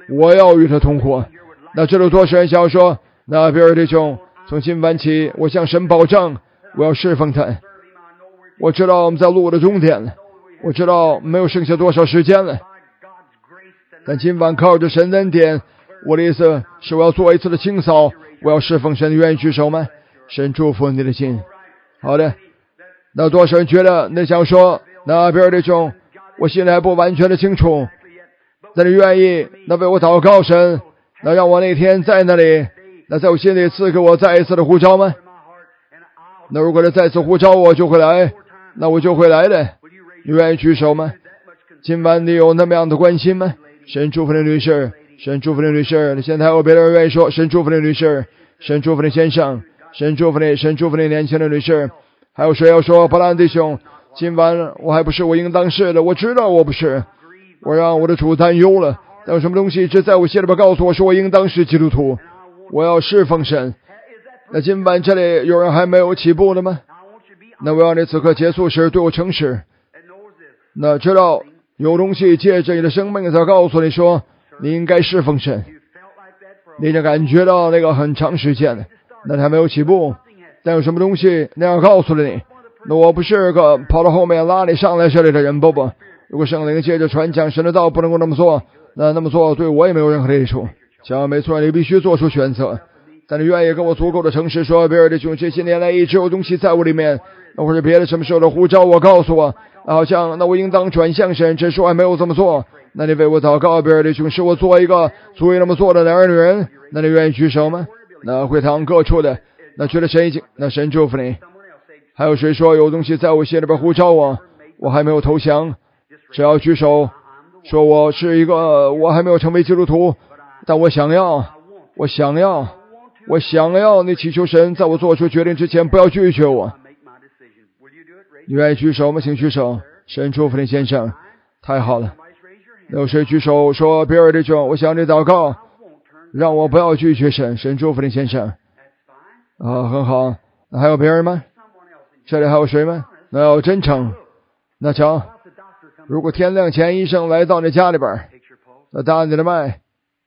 Speaker 1: 我要与他同活。那这里多少人想要说，那比尔弟兄，从今晚起，我向神保证，我要侍奉他。我知道我们在路的终点了，我知道没有剩下多少时间了。但今晚靠着神的恩典，我的意思是我要做一次的清扫，我要侍奉神，愿意举手吗？神祝福你的心。好的，那多少人觉得那想说，那比尔弟兄，我心里还不完全的清楚，那你愿意那为我祷告神，那让我那天在那里，那在我心里赐给我再一次的呼召吗？那如果他再次呼召我就会来，那我就会来的。你愿意举手吗？今晚你有那么样的关心吗？神祝福你女士，神祝福你女士。现在还有别的人愿意说，神祝福你女士，神祝福你先生，神祝福你，神祝福你年轻的女士。还有谁要说，巴兰弟兄，今晚我还不是我应当是的，我知道我不是，我让我的主担忧了，但有什么东西一直在我心里边告诉我说我应当是基督徒，我要侍奉神。那今晚这里有人还没有起步的吗？那我要你此刻结束时对我诚实，那知道有东西借着你的生命在告诉你说你应该侍奉神，你已经感觉到那个很长时间了，那还没有起步，但有什么东西那样告诉了你，那我不是个跑到后面拉你上来这里的人，不不，如果圣灵借着传讲神的道不能够那么做，那那么做对我也没有任何的益处。讲没错，你必须做出选择，但你愿意跟我足够的诚实说，比尔弟兄，这些年来一直有东西在我里面，那或者别的什么时候的呼召我告诉我，好像那我应当转向神，只是我还没有这么做，那你为我祷告，比尔弟兄，使我做一个足以那么做的男儿女人，那你愿意举手吗？那会堂各处的，那觉得神已经，那神祝福你。还有谁说有东西在我心里边呼召我，我还没有投降？只要举手说我是一个，我还没有成为基督徒，但我想要，我想要我想要你祈求神在我做出决定之前不要拒绝我。你愿意举手吗？请举手。神祝福你先生，太好了。有谁举手说，比尔弟兄，我向你祷告，让我不要拒绝神。神祝福你先生。啊，很好。那还有别人吗？这里还有谁吗？那要真诚。那瞧，如果天亮前医生来到你家里边，那打你的脉，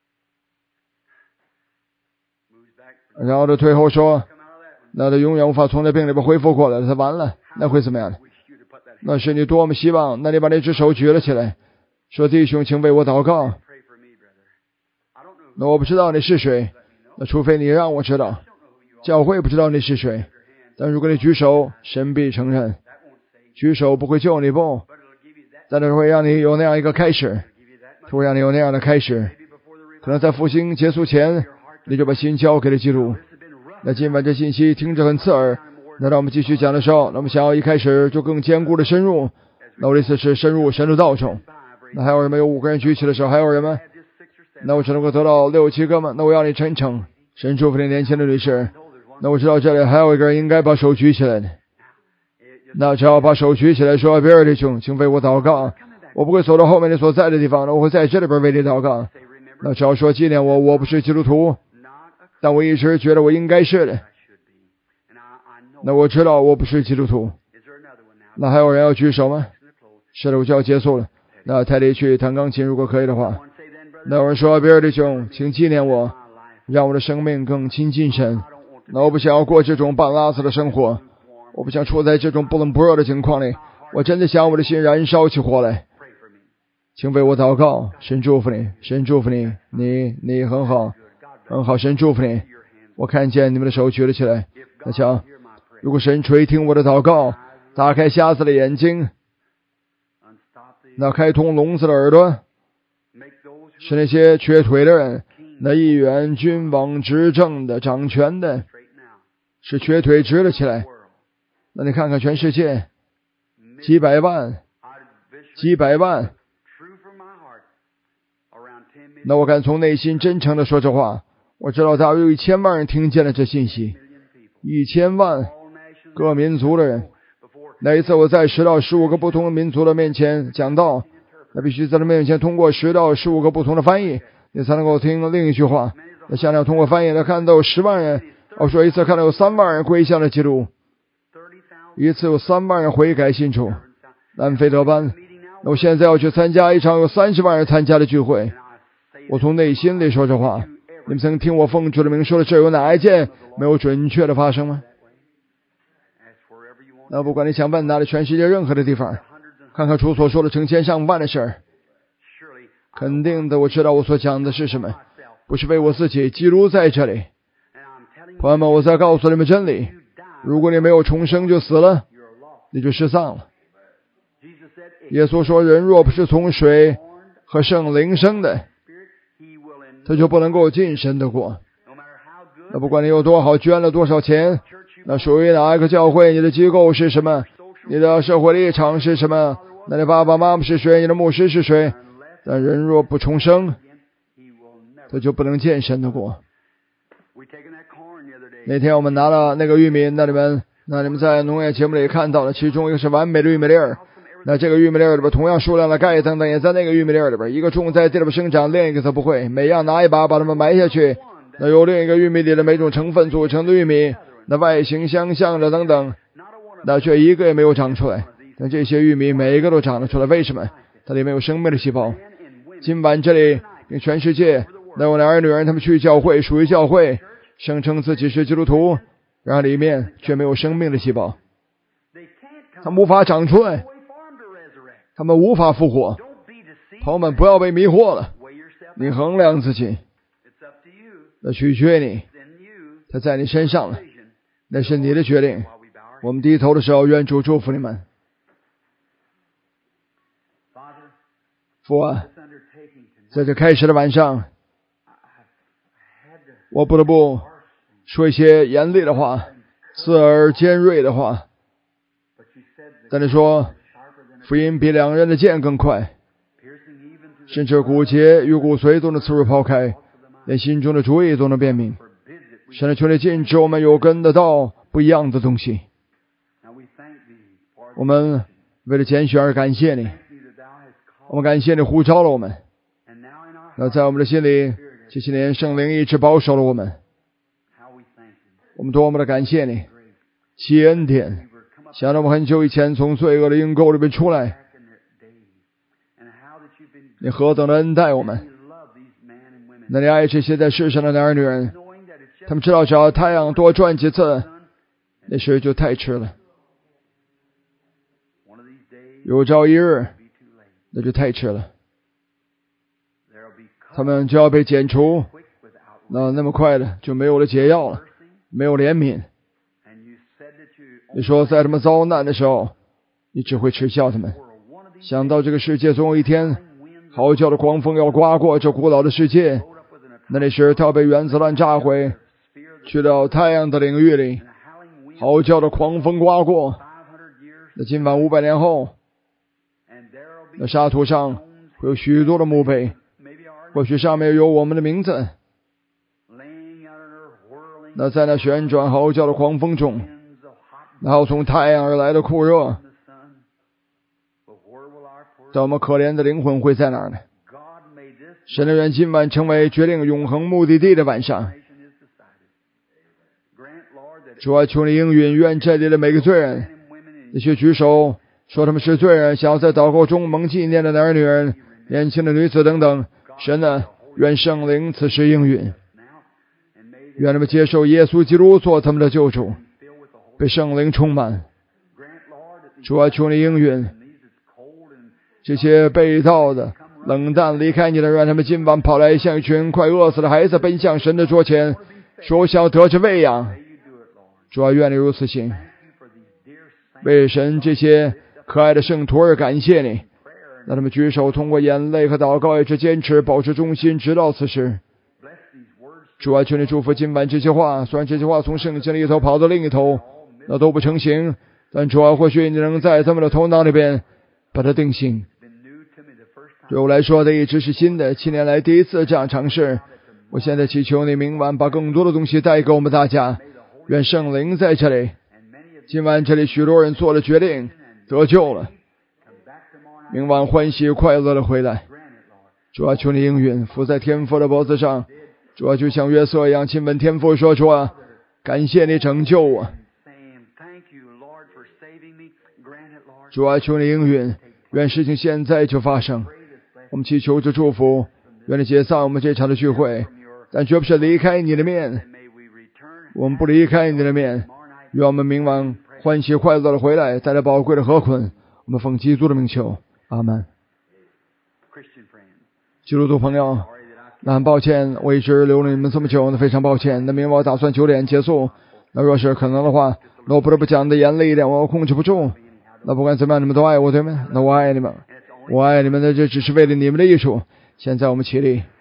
Speaker 1: 然后他退后说，那他永远无法从那病里边恢复过来了，他完了，那会怎么样呢？那是你多么希望，那你把那只手举了起来，说弟兄请为我祷告。那我不知道你是谁，那除非你让我知道，教会不知道你是谁，但如果你举手，神必承认。举手不会救你不，但是会让你有那样一个开始，会让你有那样的开始。可能在复兴结束前，你就把心交给了基督。那今晚这信息听着很刺耳，那让我们继续讲的时候，那我们想要一开始就更坚固的深入。那我的意思是深入神的道中。那还有人没有五个人举起的时候，还有人吗？那我只能够得到六七个吗？那我要你真诚。神祝福你年轻的女士。那我知道这里还有一个人应该把手举起来的。那只要把手举起来说，比尔弟兄，请为我祷告。我不会走到后面你所在的地方，我会在这里边为你祷告。那只要说纪念我，我不是基督徒，但我一直觉得我应该是的。那我知道我不是基督徒。那还有人要举手吗？是的，我就要结束了。那泰迪去弹钢琴，如果可以的话。那有人说，比尔弟兄，请纪念我，让我的生命更亲近神。那我不想要过这种半拉子的生活，我不想处在这种不冷不热的情况里，我真的想我的心燃烧起火来。请为我祷告，神祝福你，神祝福你，你你很好，很好，神祝福你。我看见你们的手举了起来。那瞧，如果神垂听我的祷告，打开瞎子的眼睛，那开通聋子的耳朵，是那些瘸腿的人，那议员、君王、执政的、掌权的，是瘸腿直了起来。那你看看全世界，几百万，几百万。那我敢从内心真诚的说这话，我知道大约有一千万人听见了这信息，一千万各民族的人。那一次我在十到十五个不同的民族的面前讲道，那必须在他面前通过十到十五个不同的翻译，你才能够听另一句话。那像那通过翻译的看到有十万人，我说一次看到有三万人归向了基督，一次有三万人悔改信主。南非德班，那我现在要去参加一场有三十万人参加的聚会。 我从内心里说这话。你们曾听我奉主的名说的事有哪一件没有准确的发生吗？那不管你想问哪里，全世界任何的地方，看看主所说的成千上万的事儿，肯定的我知道我所讲的是什么，不是为我自己。基督在这里，朋友们，我在告诉你们真理，如果你没有重生就死了，你就失丧了。耶稣说，人若不是从水和圣灵生的，他就不能够进神的国。那不管你有多好，捐了多少钱，那属于哪一个教会，你的机构是什么，你的社会立场是什么，那你爸爸妈妈是谁，你的牧师是谁，但人若不重生，他就不能见神的国。那天我们拿了那个玉米，那你们那你们在农业节目里看到了，其中一个是完美的玉米粒儿。那这个玉米粒儿里边同样数量的钙等等也在那个玉米粒儿里边，一个种在地里边生长，另一个则不会。每样拿一把把它们埋下去，那由另一个玉米里的每种成分组成的玉米，那外形相像的等等，那却一个也没有长出来。但这些玉米每一个都长得出来，为什么？它里面有生命的细胞。今晚这里跟全世界那有男儿女人，他们去教会，属于教会，声称自己是基督徒，然而里面却没有生命的细胞，他们无法长出来，他们无法复活。朋友们，不要被迷惑了，你衡量自己，那取决你，他在你身上了，那是你的决定。我们低头的时候，愿主祝福你们。父啊，在这开始的晚上，我不得不说一些严厉的话，刺耳尖锐的话。但你说福音比两人的剑更快，甚至骨节与骨髓都能刺入抛开，连心中的主意都能辨明。神的求你禁止我们有跟得到不一样的东西。我们为了拣选而感谢你，我们感谢你呼召了我们。那在我们的心里，这些年圣灵一直保守了我们，我们多么的感谢你，奇恩典。想到我们很久以前从罪恶的阴沟里面出来，你何等的恩待我们。那你爱这些在世上的男儿女人，他们知道只要太阳多转几次，那时就太迟了。有朝一日，那就太迟了，他们就要被剪除，那那么快的就没有了解药了，没有怜悯。你说在他们遭难的时候，你只会耻笑他们。想到这个世界总有一天嚎叫的狂风要刮过这古老的世界，那那时他要被原子弹炸毁，去到太阳的领域里，嚎叫的狂风刮过。那今晚五百年后，那沙土上会有许多的墓碑，或许上面有我们的名字。那在那旋转嚎叫的狂风中，然后从太阳而来的酷热，但我们可怜的灵魂会在哪儿呢？神的愿今晚成为决定永恒目的地的晚上。主啊，求你应允，愿这里的每个罪人，那些举手说他们是罪人，想要在祷告中蒙纪念的男儿女人、年轻的女子等等，神啊，愿圣灵此时应允，愿他们接受耶稣基督做他们的救主，被圣灵充满。主啊，求你应允，这些被盗的、冷淡离开你的，让他们今晚跑来像一群快饿死的孩子，奔向神的桌前，说想得着喂养。主啊，愿你如此行。为神这些可爱的圣徒而感谢你，让他们举手，通过眼泪和祷告一直坚持保持忠心，直到此时。主啊，求你祝福今晚这些话，虽然这些话从圣经的一头跑到另一头，那都不成形，但主啊，或许你能在他们的头脑里边把它定型。对我来说，它一直是新的，七年来第一次这样尝试。我现在祈求你明晚把更多的东西带给我们大家，愿圣灵在这里。今晚这里许多人做了决定，得救了，明晚欢喜快乐的回来。主啊，求你应允，伏在天父的脖子上。主啊，就像约瑟一样亲吻天父，说：主啊，感谢你拯救我。主啊，求你应允，愿事情现在就发生。我们祈求着祝福， 愿你解散我们这场的聚会，但绝不是离开你的面。我们不离开你的面，愿我们明晚欢喜快乐的回来，带来宝贵的河捆。我们奉基督的名求，阿门。基督徒朋友，那很抱歉，我一直留了你们这么久，那非常抱歉。那明晚我打算九点结束，那若是可能的话，那我不得不讲的严厉一点，我控制不住。那不管怎么样，你们都爱我，对吗？那我爱你们，我爱你们的，这只是为了你们的益处。现在我们起立。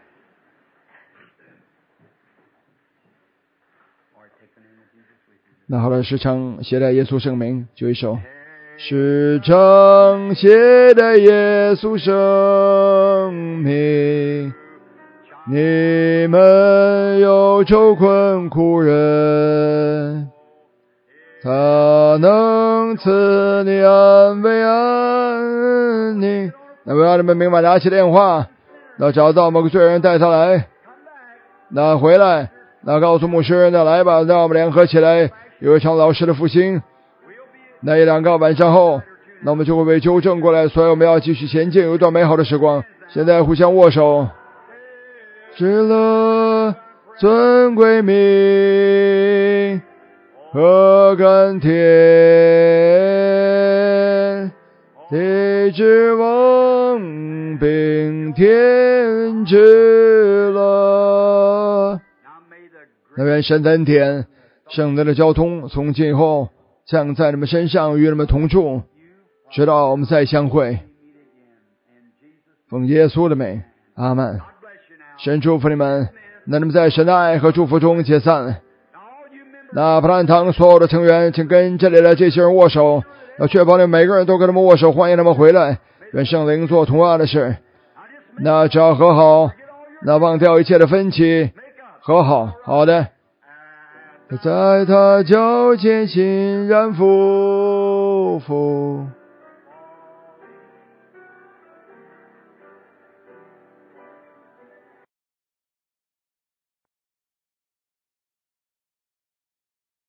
Speaker 1: 那好了，时常携带耶稣圣名，就一首。时常携带耶稣生命，你们有愁困苦人，他能赐你安慰安宁。那么让你们明白，拿起电话，那找到某个罪人带他来，那回来，那告诉牧师，那来吧，让我们联合起来，有一场老师的复兴。那一两个晚上后，那我们就会被纠正过来，所以我们要继续前进，有一段美好的时光。现在互相握手，知了尊贵名和甘甜，地之王并天之乐。那愿神的恩典，圣灵的交通，从今以后将在你们身上与你们同住，直到我们再相会。奉耶稣的名，阿们。神祝福你们，那你们在神的爱和祝福中解散。那普兰堂所有的成员，请跟这里的这些人握手，要确保你们每个人都跟他们握手，欢迎他们回来。愿圣灵做同样的事。那只要和好，那忘掉一切的分歧，和好。好的。在他脚前欣然匍匐。